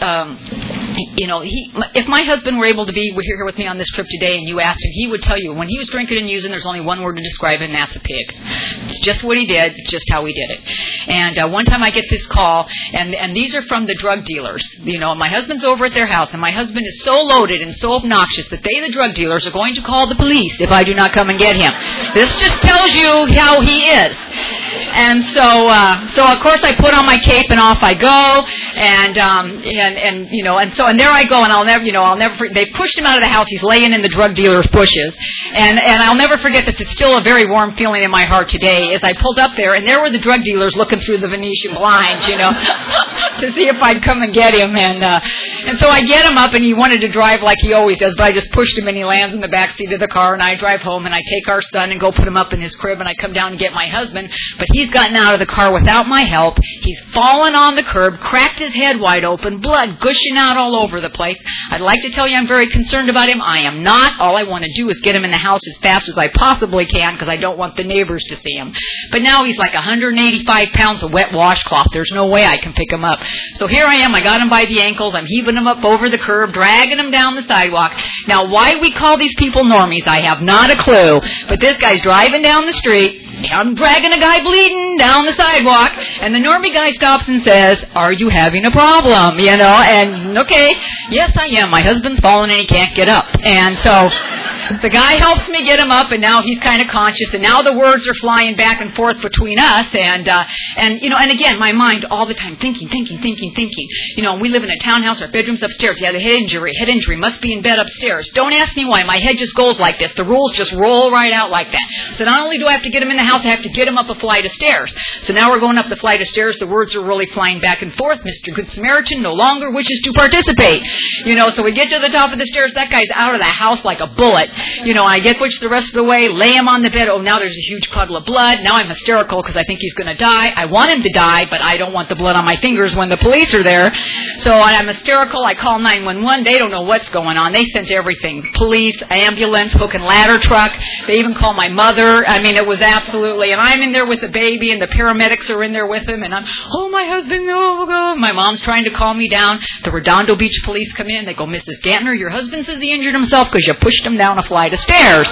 if my husband were able to be here with me on this trip today and you asked him, he would tell you when he was drinking and using, there's only one word to describe him, and that's a pig. It's just what he did, just how he did it. And one time I get this call, and these are from the drug dealers. My husband's over at their house, and my husband is so loaded and so obnoxious that they, the drug dealers, are going to call the police if I do not come and get him. This just tells you how he is. And so of course I put on my cape and off I go, and there I go, and I'll never forget, they pushed him out of the house. He's laying in the drug dealer's bushes, and I'll never forget that. It's still a very warm feeling in my heart today as I pulled up there, and there were the drug dealers looking through the Venetian blinds, to see if I'd come and get him, and so I get him up, and he wanted to drive like he always does, but I just pushed him, and he lands in the back seat of the car, and I drive home, and I take our son and go put him up in his crib, and I come down and get my husband, but he's gotten out of the car without my help. He's fallen on the curb, cracked his head wide open, blood gushing out all over the place. I'd like to tell you I'm very concerned about him. I am not. All I want to do is get him in the house as fast as I possibly can, because I don't want the neighbors to see him. But now he's like 185 pounds of wet washcloth. There's no way I can pick him up. So here I am. I got him by the ankles. I'm heaving him up over the curb, dragging him down the sidewalk. Now, why we call these people normies, I have not a clue. But this guy's driving down the street. I'm dragging a guy bleeding down the sidewalk, and the normie guy stops and says, "Are you having a problem?" And okay, yes I am. My husband's fallen and he can't get up. And so the guy helps me get him up, and now he's kind of conscious, and now the words are flying back and forth between us, and again, my mind all the time thinking. We live in a townhouse, our bedroom's upstairs. He has a head injury, must be in bed upstairs. Don't ask me why, my head just goes like this. The rules just roll right out like that. So not only do I have to get him in the house, I have to get him up a flight of stairs. So now we're going up the flight of stairs, the words are really flying back and forth. Mr. Good Samaritan no longer wishes to participate. So we get to the top of the stairs, that guy's out of the house like a bullet. I get Butch the rest of the way, lay him on the bed. Oh, now there's a huge puddle of blood. Now I'm hysterical because I think he's going to die. I want him to die, but I don't want the blood on my fingers when the police are there. So I'm hysterical. I call 911. They don't know what's going on. They sent everything. Police, ambulance, hook and ladder truck. They even call my mother. I mean, it was absolutely, and I'm in there with the baby, and the paramedics are in there with him, and my husband, oh God. My mom's trying to calm me down. The Redondo Beach police come in. They go, "Mrs. Gantner, your husband says he injured himself because you pushed him down a flight of stairs."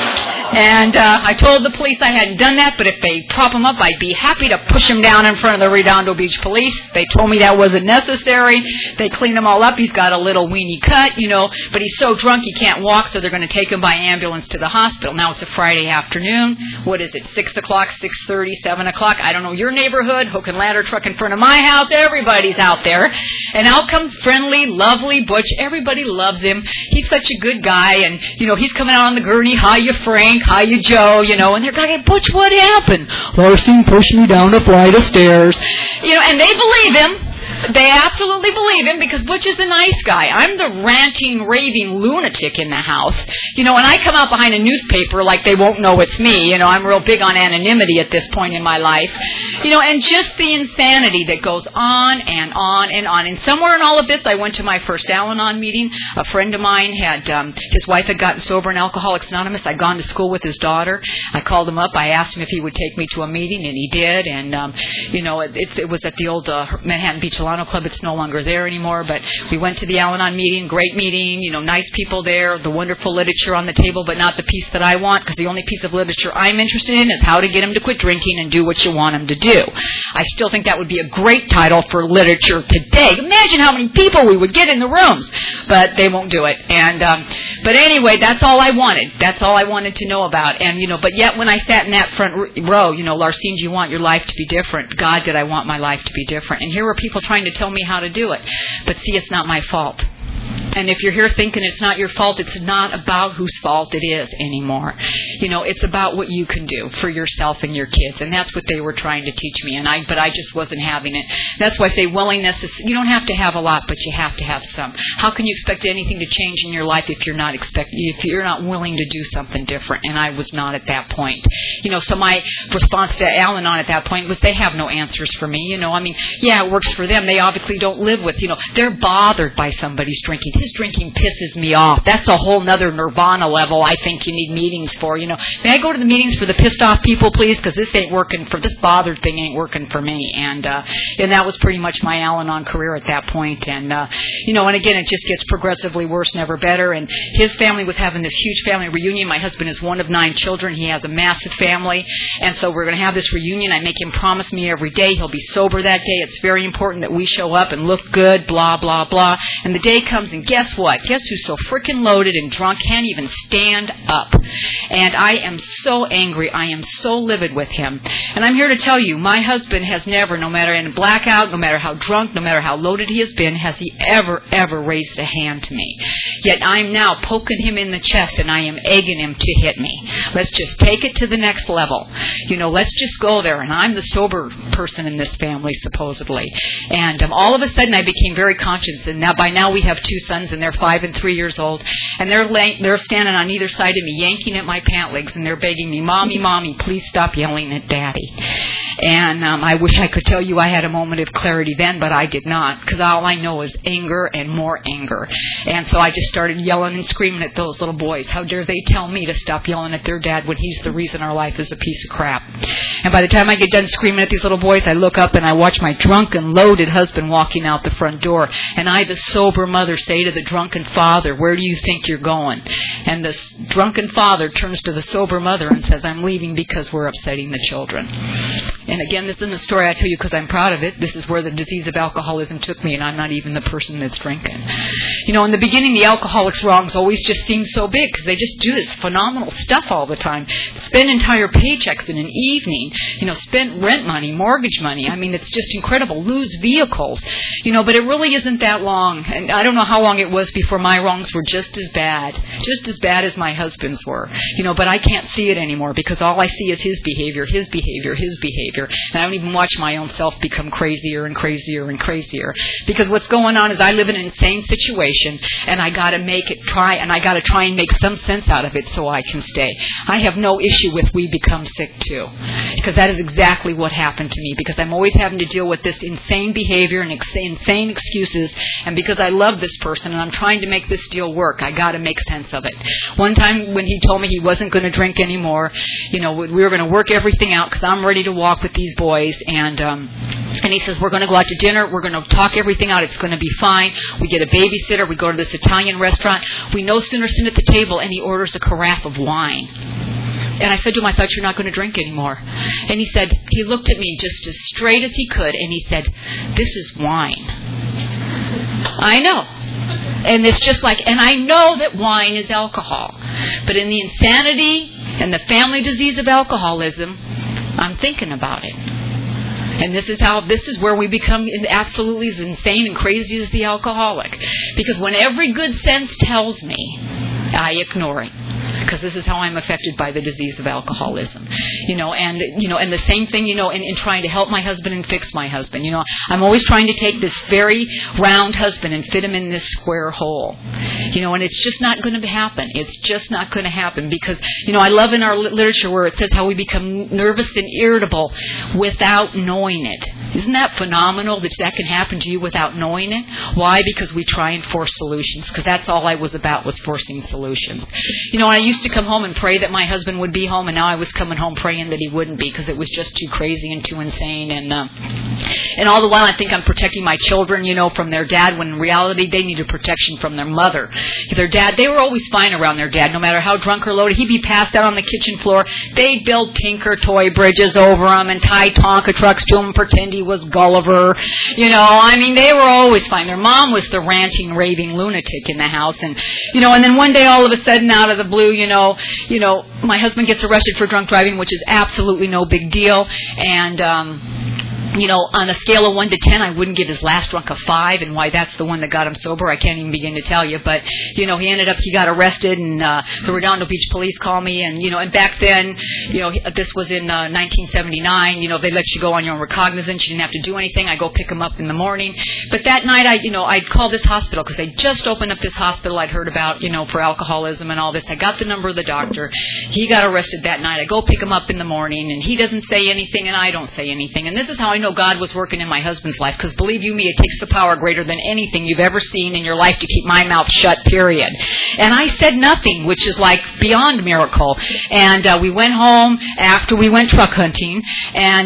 And I told the police I hadn't done that, but if they prop him up, I'd be happy to push him down in front of the Redondo Beach police. They told me that wasn't necessary. They cleaned him all up. He's got a little weenie cut, but he's so drunk he can't walk, so they're going to take him by ambulance to the hospital. Now it's a Friday afternoon. What is it, 6 o'clock, 6:30, 7 o'clock? I don't know your neighborhood. Hook and ladder truck in front of my house. Everybody's out there. And out comes friendly, lovely Butch. Everybody loves him. He's such a good guy, and, he's coming out on the gurney. "Hi, you Frank. Hi, you Joe," and they're going, "Butch, what happened?" "Larson pushed me down a flight of stairs." And they believe him. They absolutely believe him because Butch is a nice guy. I'm the ranting, raving lunatic in the house. And I come out behind a newspaper like they won't know it's me. I'm real big on anonymity at this point in my life. And just the insanity that goes on and on and on. And somewhere in all of this, I went to my first Al-Anon meeting. A friend of mine his wife had gotten sober in Alcoholics Anonymous. I'd gone to school with his daughter. I called him up. I asked him if he would take me to a meeting, and he did. And, it was at the old Manhattan Beach Alliance Nirvana Club. It's no longer there anymore, but we went to the Al-Anon meeting, great meeting, nice people there, the wonderful literature on the table, but not the piece that I want, because the only piece of literature I'm interested in is how to get them to quit drinking and do what you want them to do. I still think that would be a great title for literature today. Imagine how many people we would get in the rooms, but they won't do it. And but anyway, that's all I wanted. That's all I wanted to know about. And but yet when I sat in that front row, Larsine, do you want your life to be different? God, did I want my life to be different? And here were people trying to tell me how to do it. But see, it's not my fault. And if you're here thinking it's not your fault, it's not about whose fault it is anymore. It's about what you can do for yourself and your kids. And that's what they were trying to teach me. But I just wasn't having it. That's why I say willingness is, you don't have to have a lot, but you have to have some. How can you expect anything to change in your life if you're not willing to do something different? And I was not at that point. So my response to Al-Anon at that point was they have no answers for me. Yeah, it works for them. They obviously don't live with, they're bothered by somebody's drinking. His drinking pisses me off. That's a whole nother nirvana level I think you need meetings for. May I go to the meetings for the pissed off people, please? Because this bothered thing ain't working for me. And that was pretty much my Al-Anon career at that point. And, and again, it just gets progressively worse, never better. And his family was having this huge family reunion. My husband is one of 9 children. He has a massive family. And so we're going to have this reunion. I make him promise me every day he'll be sober that day. It's very important that we show up and look good, blah, blah, blah. And the day comes, and guess what? Guess who's so freaking loaded and drunk, can't even stand up. And I am so angry. I am so livid with him. And I'm here to tell you, my husband has never, no matter in a blackout, no matter how drunk, no matter how loaded he has been, has he ever raised a hand to me. Yet I'm now poking him in the chest and I am egging him to hit me. Let's just take it to the next level. Let's just go there. And I'm the sober person in this family, supposedly. And all of a sudden I became very conscious. And by now we have 2 sons, and they're 5 and 3 years old. And they're standing on either side of me, yanking at my pant legs, and they're begging me, Mommy, please stop yelling at Daddy. And I wish I could tell you I had a moment of clarity then, but I did not, because all I know is anger and more anger. And so I just started yelling and screaming at those little boys. How dare they tell me to stop yelling at their dad when he's the reason our life is a piece of crap. And by the time I get done screaming at these little boys, I look up and I watch my drunken, loaded husband walking out the front door. And I, the sober mother, say to the drunken father, where do you think you're going? And the drunken father turns to the sober mother and says, I'm leaving because we're upsetting the children. And again, this isn't a story I tell you because I'm proud of it. This is where the disease of alcoholism took me, and I'm not even the person that's drinking. In the beginning, the alcoholics' wrongs always just seemed so big because they just do this phenomenal stuff all the time. Spend entire paychecks in an evening, spend rent money, mortgage money. I mean, it's just incredible. Lose vehicles, but it really isn't that long. And I don't know how long it was before my wrongs were just as bad as my husband's were. But I can't see it anymore because all I see is his behavior. And I don't even watch my own self become crazier and crazier and crazier. Because what's going on is I live in an insane situation, and I got to try and make some sense out of it so I can stay. I have no issue with we become sick too, because that is exactly what happened to me. Because I'm always having to deal with this insane behavior and insane excuses, and because I love this person and I'm trying to make this deal work, I got to make sense of it. One time when he told me he wasn't going to drink anymore, we were going to work everything out because I'm ready to walk with these boys, and he says, we're going to go out to dinner, we're going to talk everything out, it's going to be fine. We get a babysitter, we go to this Italian restaurant, we no sooner sit at the table and he orders a carafe of wine. And I said to him, I thought you're not going to drink anymore. And he looked at me just as straight as he could, and he said, this is wine. I know. And it's just and I know that wine is alcohol. But in the insanity and the family disease of alcoholism, I'm thinking about it. And this is where we become absolutely as insane and crazy as the alcoholic. Because when every good sense tells me, I ignore it. Because this is how I'm affected by the disease of alcoholism. And the same thing, in trying to help my husband and fix my husband. I'm always trying to take this very round husband and fit him in this square hole. And it's just not going to happen. It's just not going to happen because, I love in our literature where it says how we become nervous and irritable without knowing it. Isn't that phenomenal that can happen to you without knowing it? Why? Because we try and force solutions. Because that's all I was about, was forcing solutions. You know, I used to come home and pray that my husband would be home, and now I was coming home praying that he wouldn't be, because it was just too crazy and too insane. And all the while I think I'm protecting my children, you know, from their dad, when in reality they needed protection from their mother. Their dad, they were always fine around their dad, no matter how drunk or loaded. He'd be passed out on the kitchen floor. They'd build Tinker toy bridges over him and tie Tonka trucks to him and pretend he was Gulliver. You know, I mean, they were always fine. Their mom was the ranting, raving lunatic in the house. And, you know, and then one day all of a sudden out of the blue, you know, my husband gets arrested for drunk driving, which is absolutely no big deal. And, you know, on a scale of 1 to 10, I wouldn't give his last drunk a 5, and why that's the one that got him sober, I can't even begin to tell you. But, you know, he got arrested, and the Redondo Beach police called me, and, you know, and back then, you know, this was in 1979, you know, they let you go on your own recognizance, you didn't have to do anything. I go pick him up in the morning. But that night, I'd called this hospital, because they just opened up this hospital I'd heard about, you know, for alcoholism and all this. I got the number of the doctor. He got arrested that night. I go pick him up in the morning, and he doesn't say anything, and I don't say anything. And this is how I know God was working in my husband's life, because believe you me, it takes the power greater than anything you've ever seen in your life to keep my mouth shut, period. And I said nothing, which is like beyond miracle. And we went home after we went truck hunting, and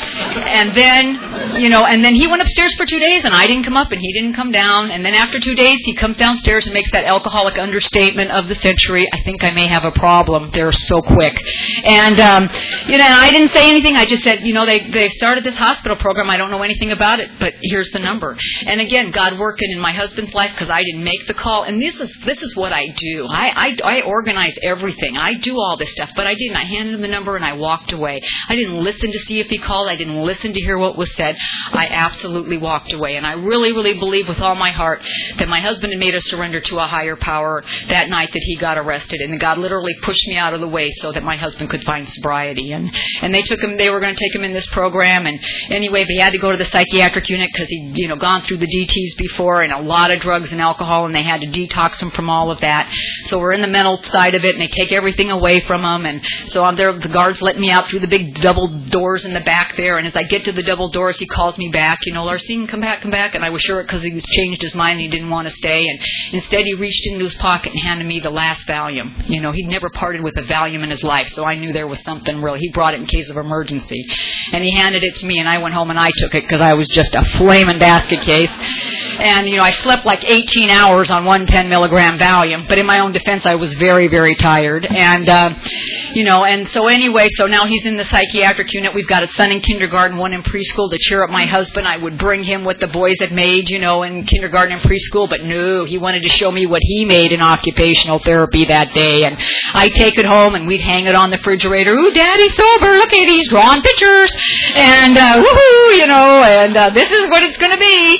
then, you know, and then he went upstairs for 2 days, and I didn't come up and he didn't come down. And then after 2 days, he comes downstairs and makes that alcoholic understatement of the century: I think I may have a problem. They're so quick. And, you know, and I didn't say anything. I just said, you know, they started this hospital program. I don't know anything about it, but here's the number. And again, God working in my husband's life, because I didn't make the call. And this is what I do. I organize everything. I do all this stuff, but I didn't. I handed him the number and I walked away. I didn't listen to see if he called. I didn't listen to hear what was said. I absolutely walked away. And I really, really believe with all my heart that my husband had made a surrender to a higher power that night that he got arrested. And God literally pushed me out of the way so that my husband could find sobriety. And they were going to take him in this program. And anyway, he had to go to the psychiatric unit because he'd, you know, gone through the DTs before and a lot of drugs and alcohol, and they had to detox him from all of that. So we're in the mental side of it, and they take everything away from him. And so I'm there. The guards let me out through the big double doors in the back there. And as I get to the double doors, he calls me back. You know, Larcene, come back. And I was sure because he was changed his mind and he didn't want to stay. And instead, he reached into his pocket and handed me the last Valium. You know, he'd never parted with a Valium in his life, so I knew there was something real. He brought it in case of emergency, and he handed it to me, and I went home and I took it because I was just a flaming basket case. And, you know, I slept like 18 hours on one 10-milligram Valium. But in my own defense, I was very, very tired. And, you know, and so anyway, so now he's in the psychiatric unit. We've got a son in kindergarten, one in preschool. To cheer up my husband, I would bring him what the boys had made, you know, in kindergarten and preschool. But no, he wanted to show me what he made in occupational therapy that day. And I'd take it home, and we'd hang it on the refrigerator. Ooh, Daddy's sober. Look at these drawn pictures. And, woohoo, you know, and this is what it's going to be.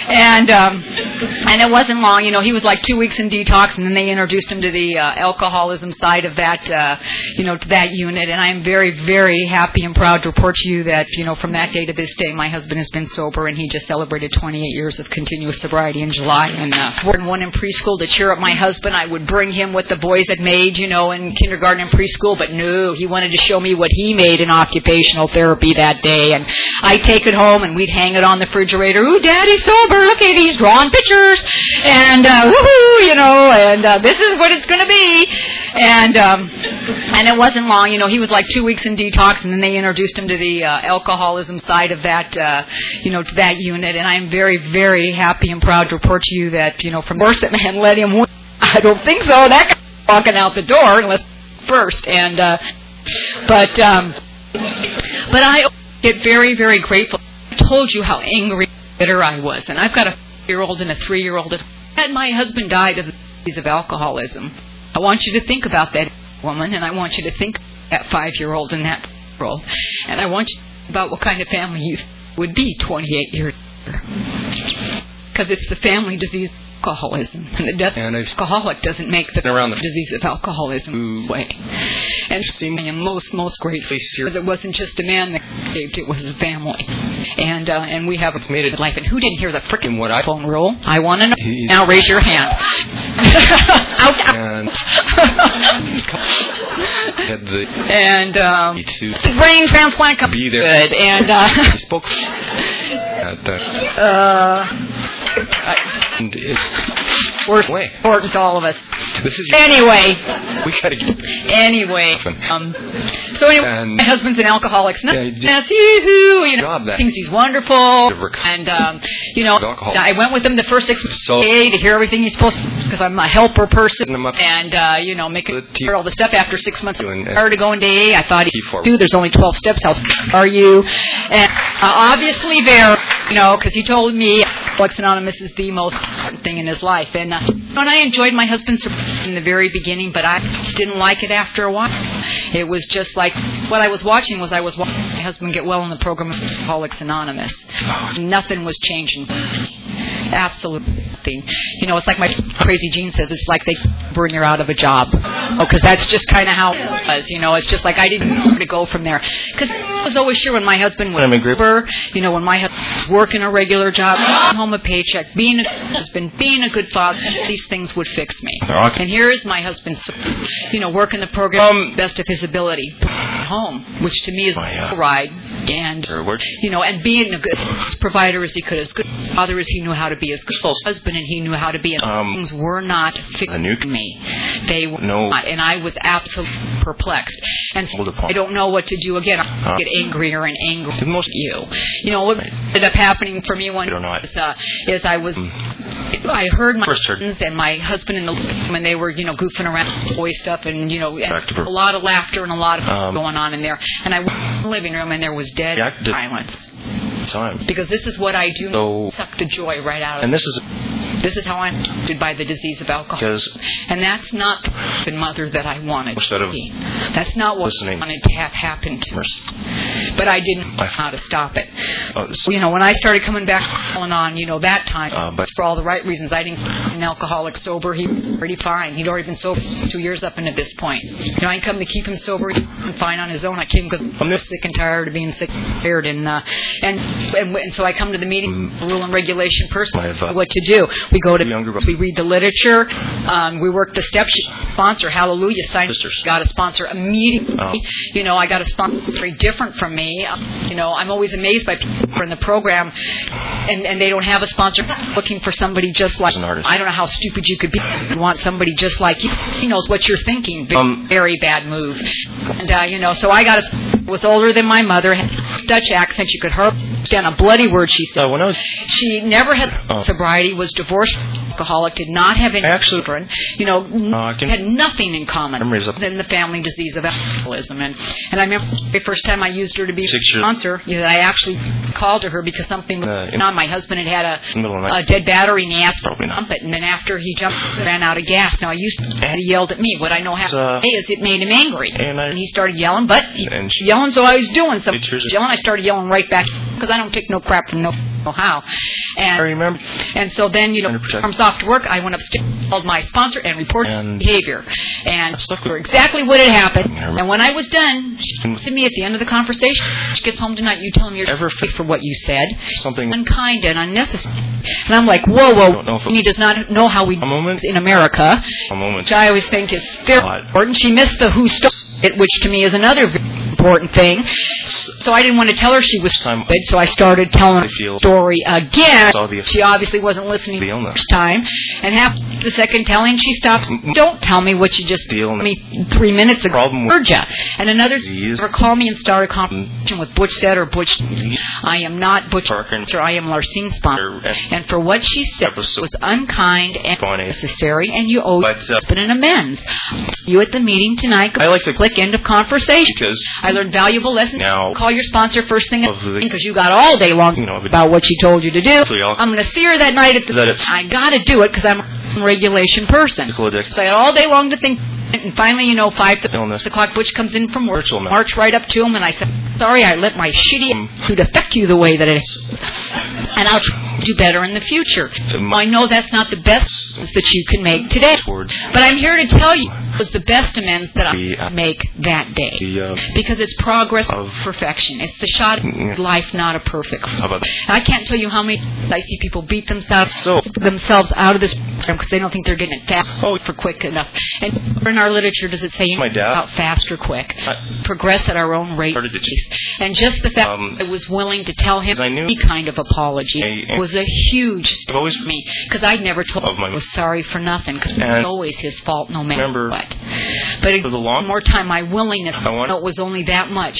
And it wasn't long. You know, he was like 2 weeks in detox, and then they introduced him to the alcoholism side of that, you know, to that unit. And I'm very, very happy and proud to report to you that, you know, from that day to this day, my husband has been sober, and he just celebrated 28 years of continuous sobriety in July. And one in preschool. To cheer up my husband, I would bring him what the boys had made, you know, in kindergarten and preschool. But no, he wanted to show me what he made in occupational therapy that day. And I'd take it home, and we'd hang it on the refrigerator. Ooh, Daddy's sober. Look at these drawn pictures. And, woohoo, you know, and this is what it's going to be. And it wasn't long. You know, he was like 2 weeks in detox, and then they introduced him to the alcoholism side of that, you know, to that unit. And I'm very, very happy and proud to report to you that, you know, from worse that man let him win. I don't think so. That guy's walking out the door unless first. And, but I get very, very grateful. I told you how angry and bitter I was. And I've got a 4-year-old and a 3-year-old. And my husband died of the disease of alcoholism. I want you to think about that woman, and I want you to think about that 5-year-old and that 4-year-old. And I want you to think about what kind of family you would be 28 years later. Because it's the family disease of alcoholism. And the death of alcoholic doesn't make the disease of alcoholism way. And I am most grateful because it wasn't just a man that saved, it was a family. And we have a life. And who didn't hear the frickin' phone rule? I want to know. Now raise your hand. Out. Had the and to brain transplant comes be there. good. And he spoke at the and it, we're way. important to all of us. This is Anyway. we gotta get there. Anyway. So anyway, And my husband's an alcoholic. Yeah, Yes, hoo-hoo, you know, job that. thinks he's wonderful. And And, you know, alcohol. I went with him the first 6 months So- to hear everything he's supposed to, because I'm a helper person. Them up. And, you know, making all the stuff after 6 months. Doing Prior to going to AA, I thought T4. dude, there's only 12 steps. How are you? And obviously there, you know, because he told me Alcoholics Anonymous is the most important thing in his life. And I enjoyed my husband's in the very beginning, but I didn't like it after a while. It was just like what I was watching was my husband get well in the program of Alcoholics Anonymous. Nothing was changing. Absolutely nothing. You know, it's like my crazy Jean says, it's like they burn you out of a job. Oh, because that's just kind of how it was. You know, it's just like I didn't know where to go from there. Because I was always sure when my husband was over, you know, when my husband was working a regular job, home a paycheck, being a husband, being a good father, these things would fix me. And here is my husband, you know, working the program best of his ability, home, which to me is a ride. And, you know, and being a good provider as he could, as good father as he knew how to be, as good husband and he knew how to be. And things were not fixing me. They were not. And I was absolutely perplexed. And so I don't know what to do. Again, I get angrier and angrier at you. You know, what ended up happening for me one is I heard my friends and my husband in the room, and they were, you know, goofing around with boy stuff and, you know, and a lot of laughter and a lot of going on in there. And I went in the living room and there was dead silence. Because this is what I do. Suck the joy right out of it. And this is how I'm affected by the disease of alcoholism. And that's not the mother that I wanted to be. That's not what I wanted to have happen to me. But I didn't know how to stop it. So, you know, when I started coming back on, you know, that time, for all the right reasons, I didn't get an alcoholic sober. He was pretty fine. He'd already been sober 2 years up into this point. You know, I didn't come to keep him sober. He was fine on his own. I came because I'm sick and tired of being sick and tired. And so I come to the meeting, rule and regulation person, what to do. We go to, we read the literature, we work the steps, sponsor, hallelujah, got a sponsor immediately. You know, I got a sponsor very different from me. You know, I'm always amazed by people who are in the program and they don't have a sponsor looking for somebody just like, I don't know how stupid you could be. You want somebody just like you. He knows what you're thinking. Very bad move. And, you know, so I got was older than my mother, had a Dutch accent. You could hardly understand a bloody word she said. She never had sobriety, was divorced, alcoholic, did not have any children, you know, had nothing in common than the family disease of alcoholism. And I remember the first time I used her to be a sponsor, you know, I actually called to her because something was on. My husband had a dead battery in the ass pump it, and then after he jumped, ran out of gas. Now, he yelled at me. What I know how to say is it made him angry. And he started yelling, but yelling, so I was doing something. Yelling, I started yelling right back because I don't take no crap from no how. And I remember. And so then, you know, arms off to work, I went upstairs, called my sponsor, and reported behavior. And for exactly what had happened. And when I was done, she said to me at the end of the conversation, she gets home tonight, you tell him you're free for what you said. Something unkind and unnecessary. And I'm like, whoa. He does not know how we do in America. Which I always think is very important. She missed the who started it, which to me is another very important thing. So I didn't want to tell her she was stupid, so I started telling her the story again. She obviously wasn't listening the first time. And half the second telling, she stopped. Don't tell me what you just told me 3 minutes ago. Heard ya. And another ever called me and started a conversation with Butch said or Butch. I am not Butch sponsor, I am Larcene sponsor. And for what she said was unkind and unnecessary, and you owe your husband an amends. You at the meeting tonight. I like to click end of conversation. I learned valuable lessons. Now, call your sponsor first thing because you got all day long about what she told you to do. I'm going to see her that night at the. I got to do it because I'm a regulation person. So I had all day long to think. And finally, you know, 5 o'clock, Butch comes in from work. March right up to him, and I said, sorry I let my shitty attitude affect you the way that it is. And I'll try to do better in the future. I know that's not the best that you can make today. But I'm here to tell you it was the best amends that I make that day. Because it's progress of perfection. It's the shot of life, not a perfect. I can't tell you how many I see people beat themselves out of this program because they don't think they're getting it fast for quick enough. And in our literature, does it say about fast or quick? Progress at our own rate. And just the fact I was willing to tell him any kind of apology was a huge step for me because I'd never told him I was sorry for nothing because it was always his fault no matter what. But one more time, my willingness, it was only that much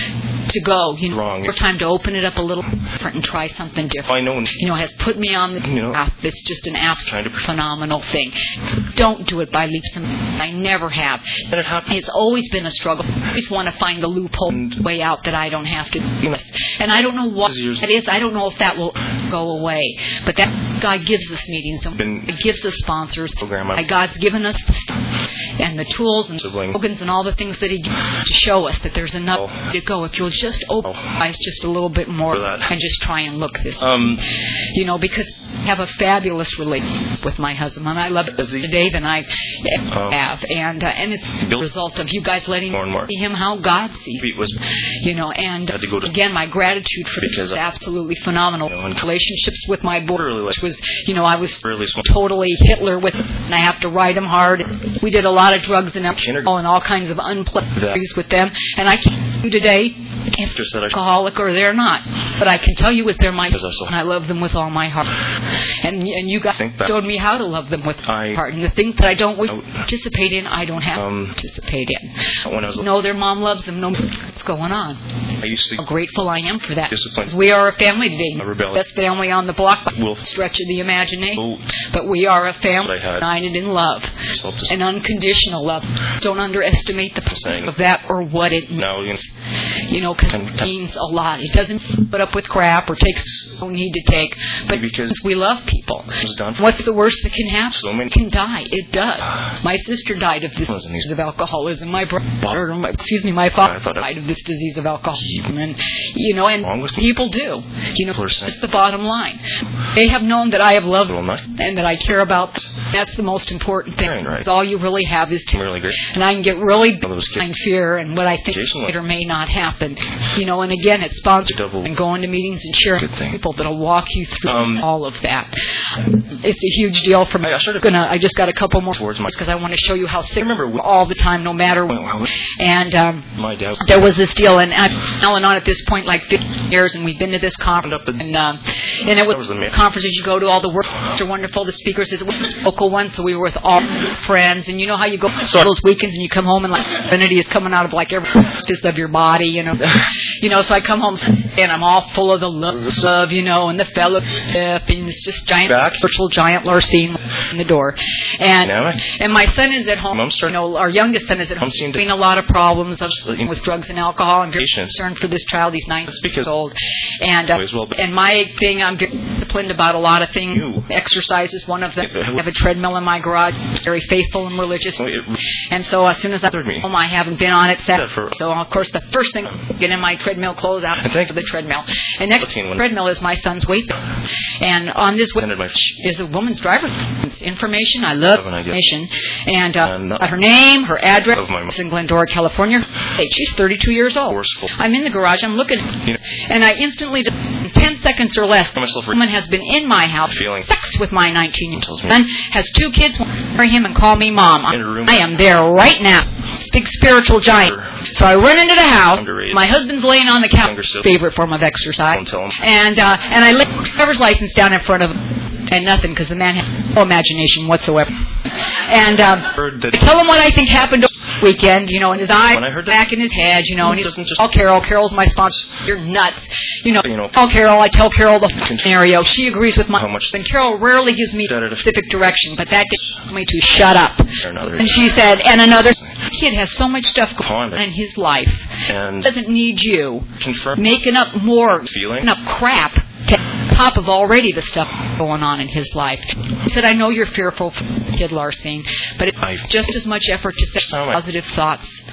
to go, more time to open it up a little different and try something different. Has put me on the path. It's just an absolute phenomenal thing. Don't do it by leaps and bounds. I never have. It's always been a struggle. I always want to find the loophole way out that I don't have to do this. And I don't know what that is. I don't know if that will go away. But that God gives us meetings and He gives us sponsors. God's given us the stuff and the tools and slogans and all the things that He gives to show us that there's enough to go. If you'll just open your eyes just a little bit more and just try and look this way. Because I have a fabulous relationship with my husband. And I love it today than I have. And it's the result of you guys letting me see him how God sees him. And again, my gratitude for this is absolutely phenomenal. Relationships with my board, which was, I was totally Hitler with him, and I have to ride him hard. We did a lot of drugs and alcohol and all kinds of unpleasant things with them. And I can't do today if they're alcoholic or they're not. But I can tell you is they're my and I love them with all my heart. And you guys showed me how to love them with my heart. And the things that I don't participate in, I don't have to participate in. No, their mom loves them. No matter what's going on. How grateful I am for that. Because we are a family today. Best family on the block by stretch of the imagination. But we are a family united in love. And unconditional love. Don't underestimate the power of that or what it means. Because it means a lot. It doesn't put up with crap or takes no need to take. But because we love people. What's the worst that can happen? Someone can die. It does. My sister died of this disease of alcoholism. My father died of this disease of alcoholism. And people do. It's the bottom line. They have known that I have loved them and that I care about them. That's the most important thing. Because all you really have is terror. And I can get really behind fear and what I think may or may not happen. And again, it's sponsored and going to meetings and sharing with people that'll walk you through all of that. It's a huge deal for me. I just got a couple more because I want to show you how sick all the time, no matter what. And there was this deal, and I've been on at this point like 15 years, and we've been to this conference, and it was conferences you go to. All the workshops are wonderful. The speakers is a local one, so we were with all friends. And you know how you go those weekends and you come home and like divinity is coming out of like every fist of your body, So I come home and I'm all full of the love, and the fellowship, and it's just virtual giant Larcene in the door. And my son is at home. Our youngest son is at home. Having a lot of problems with drugs and alcohol. I'm very concerned for this child. He's 9 years old. And my thing, I'm disciplined about a lot of things. Exercise is one of them. I have a treadmill in my garage. Very faithful and religious. And so as soon as I'm home, I haven't been on it since. So of course the first thing get in my treadmill clothes out of the treadmill. And next to the treadmill is my son's weight. And on this weight is a woman's driver's information. I love information. And her name, her address in Glendora, California. Hey, she's 32 years old. I'm in the garage. I'm looking, and I instantly, in 10 seconds or less, the woman has been in my house, sex with my 19-year-old son, has 2 kids, marry him and call me mom. I am there right now. Big spiritual giant. So I run into the house. My husband's laying on the couch. Favorite form of exercise. And I lay the driver's license down in front of him. And nothing, because the man has no imagination whatsoever. And I tell him what I think happened over the weekend, and his eyes back in his head, and he's all Carol. Carol's my sponsor. You're nuts. Call Carol. I tell Carol the scenario. She agrees with my. And Carol rarely gives me specific direction, but that told me to shut up. And she said, and another kid has so much stuff going on in his life. And doesn't need you making up more, making up crap on top of already the stuff going on in his life. He said, I know you're fearful for kid Larcene, but it's just as much effort to say positive thoughts.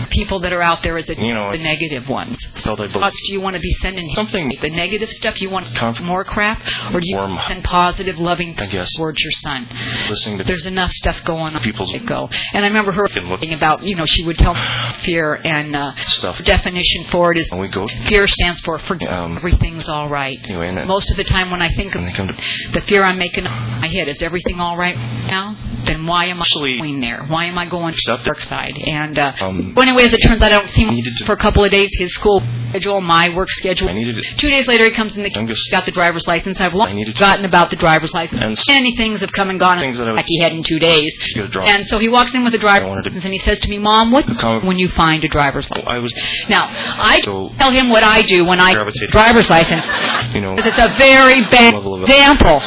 people that are out there is the I negative ones. felt I Thoughts do you want to be sending something the negative stuff? You want Comfort. more crap, or do you Warm. send positive, loving I guess. towards your son? listening to There's enough stuff going on. People's- to go. And I remember her Can look- talking about, she would tell me fear, and stuff. definition for it is And we go fear stands for everything's all right. anyway, and Most of the time when I think of when they come to the fear I'm making in my head, is everything all right now? Then why am I Actually, going there? Why am I going to accept the it. dark side? And Um, well, anyway, as it turns out, I don't see him needed to- for a couple of days. His school schedule, my work schedule. I needed it. 2 days later, he comes in the Youngest- got the driver's license. I've long I needed to- forgotten about the driver's license. And Many things have come and gone things that I was- like he had in 2 days. Get a drive. And so he walks in with a driver's I wanted to- license, and he says to me, "Mom, what when you find a driver's license?" I was Now, I So- tell him what I do when I Gravitate- driver's license. Because it's a very bad Level of- example.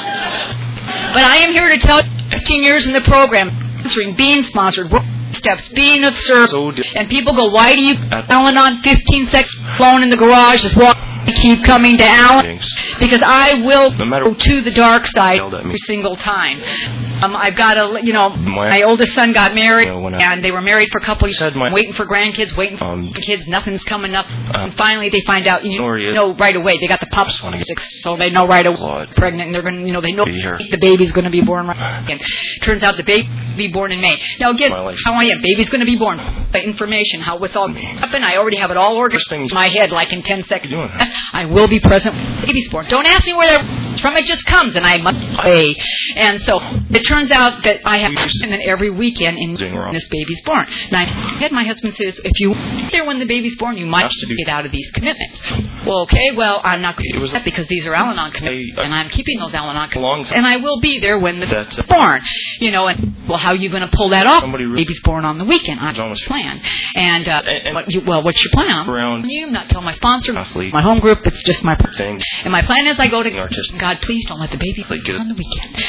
But I am here to tell you, 15 years in the program, sponsoring, being sponsored, work steps, being of service, So and people go, "Why do you At- Al-Anon 15 seconds alone in the garage, just walk, keep coming to Al?" Because I will No matter- go to the dark side Yelled at me. every single time. I've got My- my oldest son got married, when I- and they were married for a couple of years, Said my- waiting for grandkids, waiting for kids, nothing's coming up. And finally they find out, know right away. They got the pups, Just wanna get- so they know right away Lord. pregnant, and they're going to, they know Be here. the baby's going to be born right. And turns out the baby will be born in May. Now again, My life. how I am, baby's going to be born. The information, how what's all happened, I already have it all organized in my head, like in 10 seconds. What are you doing? I will be present when the baby's born. Don't ask me where they're from. It just comes, and I must pay. And so it turns out that I have, and then every weekend in this baby's born. Now, my husband says, if you are there when the baby's born, you might get out of these commitments. Well, okay, well, I'm not going to do that because these are Al-Anon commitments, and I'm keeping those Al-Anon commitments, and I will be there when the baby's born. And, well, how are you going to pull that off? The baby's born on the weekend. I don't plan. And what's your plan? I'm not telling my sponsor, my home group, it's just my plan. And my plan is I go to God, please don't let the baby on the weekend.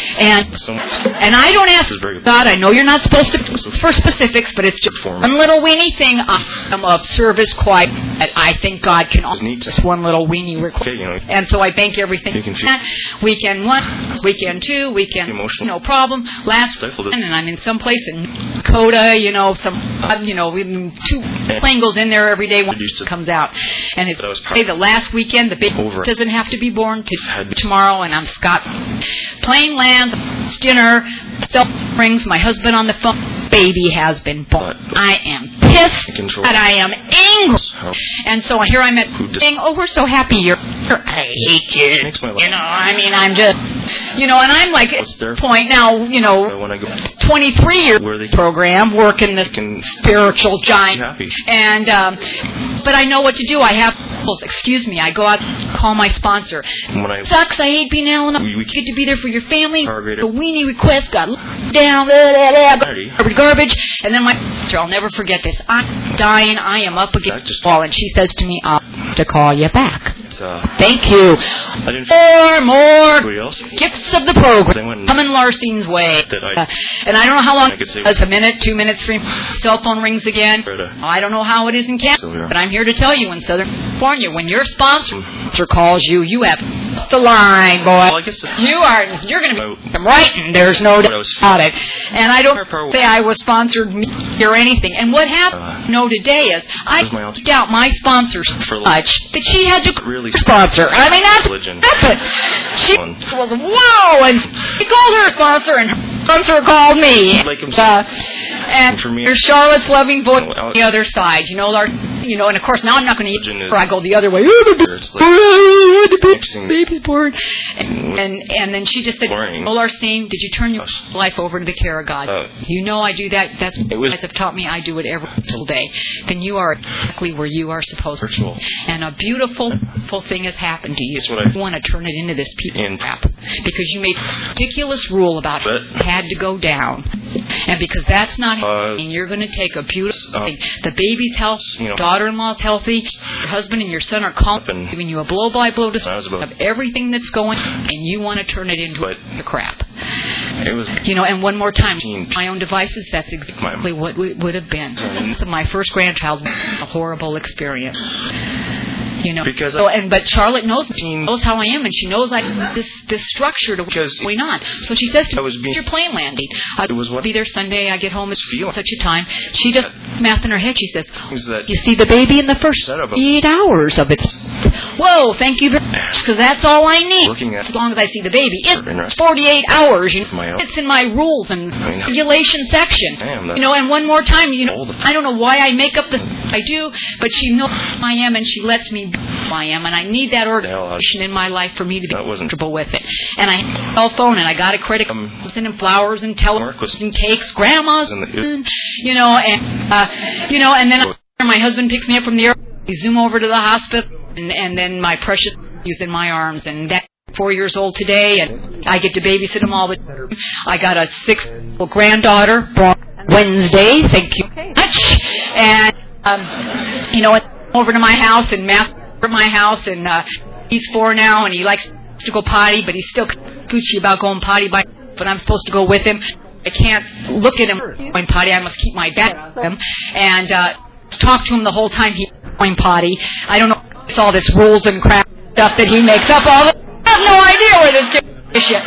And I don't ask God, I know you're not supposed to for specifics, but it's just one little weenie thing of service quiet that I think God can offer just one little weenie request. And so I bank everything. Weekend 1, weekend 2, weekend no problem. Last weekend, and I'm in some place in Dakota, two plane goes in there every day, one comes out. And it's the last weekend, the baby doesn't have to be born tomorrow, and I'm Scott. Plane lands, dinner, cell rings, my husband on the phone, baby has been born. I am pissed, and I am angry. And so here I'm saying, "Oh, we're so happy you're I hate you." I'm just, and I'm like, at this point now, 23-year program, working this spiritual giant. And, but I know what to do. I have, I go out and call my sponsor. Sucks, I hate being Al-Anon. You get to be there for your family. The weenie request got down, garbage. And then my sponsor, I'll never forget this. I'm dying. I am up against the wall. And she says to me, "I'll have to call you back." Thank you. More gifts of the program coming Larsen's way. And I don't know how long it's a minute, 2 minutes, 3 minutes. Cell phone rings again. I don't know how it is in Canada, but I'm here to tell you in Southern California, when your sponsor calls you, you have the line, boy. You're going to be writing. There's no doubt about it. And I don't say I was sponsored or anything. And what happened today is I doubt my sponsor so much that she had to sponsor. I mean, that's it. She was, whoa, and she called her sponsor, and her sponsor called me. And there's Charlotte's loving voice on the other side. And of course now I'm not going to eat or I go the other way. The baby's born. And then she just said, "Oh, Larsen, did you turn your life over to the care of God?" I do that. That's what you guys have taught me. I do it every single day. Then you are exactly where you are supposed to be. And a beautiful thing has happened to you. You want to turn it into this crap because you made a ridiculous rule about it had to go down. And because that's not happening, you're going to take a beautiful thing. The baby's healthy, daughter-in-law's healthy, your husband and your son are calling, giving you a blow-by-blow description of everything that's going on, and you want to turn it into the crap. And one more time, my own devices, that's exactly what it would have been. My first grandchild, a horrible experience. Because but Charlotte knows how I am, and she knows this structure to what's going on. So she says to me, "Your plane landing. I'll be there Sunday. I get home at such a time." She does math in her head. She says, "You see the baby in the first 8 hours of its." Whoa! Thank you very much, because that's all I need. As long as I see the baby, it's 48 hours. It's in my rules and regulation section. And one more time, I don't know why I make up I do, but she knows who I am, and she lets me be who I am, and I need that organization in my life for me to be comfortable with it. And I have a cell phone, and I got a credit card, and flowers and televisions and cakes, grandmas, and then my husband picks me up from the airport. We zoom over to the hospital, and then my precious is in my arms, and that's 4 years old today, and I get to babysit him all the time. I got a 6-year-old granddaughter born Wednesday. Thank you very much. And over to my house, and Matt at my house, and he's 4 now, and he likes to go potty, but he's still pushy about going potty by himself, but I'm supposed to go with him. I can't look at him going potty. I must keep my back with him, and talk to him the whole time he's going potty. I don't know if it's all this rules and crap stuff that he makes up all the I have no idea where this kid is shit.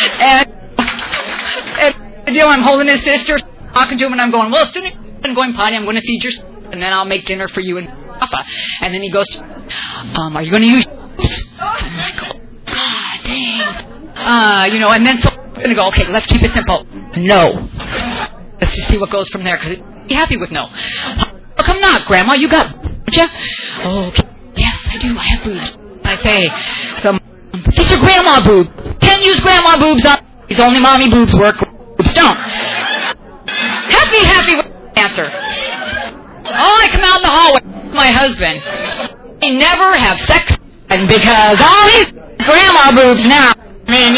And the deal, I'm holding his sister, talking to him, and I'm going, well, as soon as I'm going potty, I'm going to feed your sister, and then I'll make dinner for you and Papa. And then he goes, are you going to use and I go, God dang. And then so I'm going to go, okay, let's keep it simple. No. Let's just see what goes from there, because he's happy with no. How come not, Grandma? You got, don't you? Oh, okay. Yes, I do. I have boobs. I say, so, it's your grandma boob. Can't use grandma boobs on these. Only mommy boobs work. Boobs don't. Happy with the answer. Oh, I come out in the hallway with my husband. We never have sex, and because all these grandma boobs now. I mean,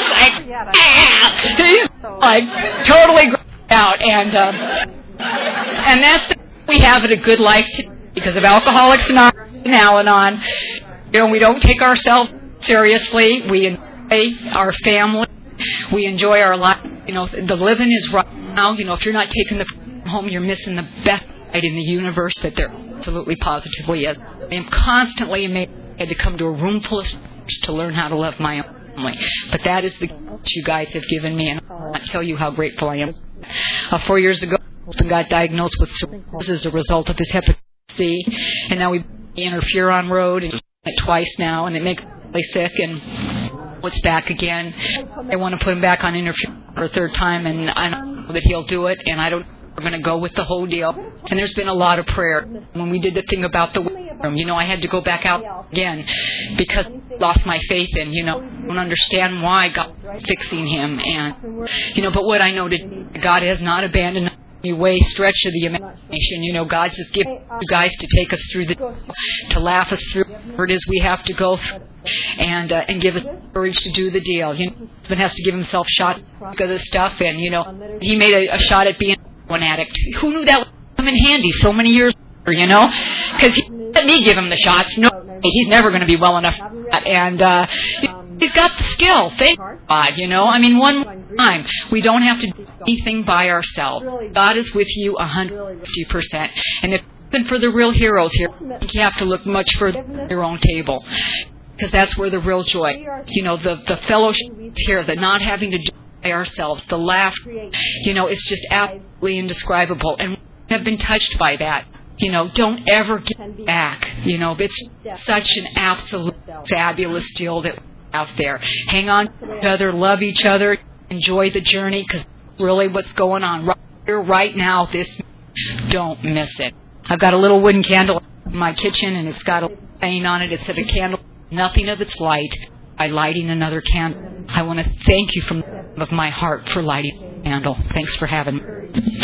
it's he's like totally out, and that's we have it a good life today because of Alcoholics Anonymous and Al-Anon. We don't take ourselves seriously. We enjoy our family. We enjoy our life. The living is right now. If you're not taking the home, you're missing the best light in the universe that there absolutely positively is. I am constantly amazed. I had to come to a room full of strangers to learn how to love my own family. But that is the gift you guys have given me, and I can't tell you how grateful I am. 4 years ago, my husband got diagnosed with cirrhosis as a result of his hepatitis C, and now we interferon road and it twice now, and it makes me really sick, and it's back again. They want to put him back on interferon for a third time, and I don't know that he'll do it, and I don't know if we're going to go with the whole deal. And there's been a lot of prayer. When we did the thing about the room, I had to go back out again because I lost my faith in, I don't understand why God's fixing him. And, but what I know, God has not abandoned us in any way, stretch of the imagination. God's just given you guys to take us through to laugh us through whatever it is we have to go through, and give us courage to do the deal. Husband has to give himself shot because of stuff, and, he made a shot at being an addict. Who knew that would come in handy so many years later, because he let me give him the shots. No, he's never going to be well enough for that. And he's got the skill. Thank God, one more time. We don't have to do anything by ourselves. God is with you 150%. And if you're for the real heroes here, you have to look much further than your own table. Because that's where the real joy, the fellowship here, the not having to do it by ourselves, the laughter, it's just absolutely indescribable. And we have been touched by that. Don't ever get back. It's such an absolute fabulous deal that we have there. Hang on to each other, love each other, enjoy the journey, because really what's going on right here, right now, don't miss it. I've got a little wooden candle in my kitchen, and it's got a saying on it. It said, a candle, nothing of its light, by lighting another candle. I want to thank you from the bottom of my heart for lighting the candle. Thanks for having me.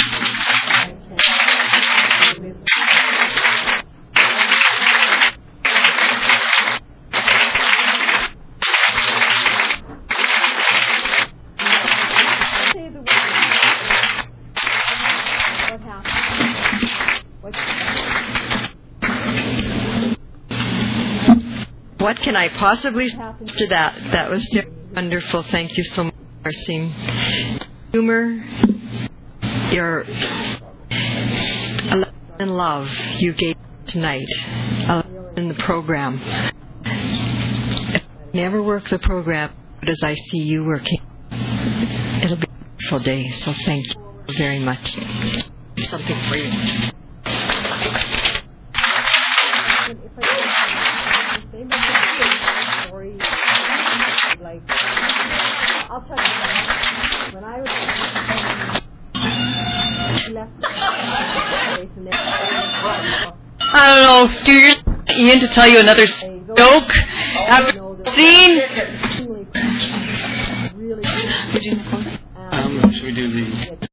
What can I possibly say to that? That was wonderful. Thank you so much, Marcine. Humor, your love you gave tonight. in the program. If I never work the program as I see you working, it'll be a wonderful day. So thank you very much. Something for you. I'll tell you when I was I don't know. Do you Ian to tell you another joke? Have you seen? really Should we do the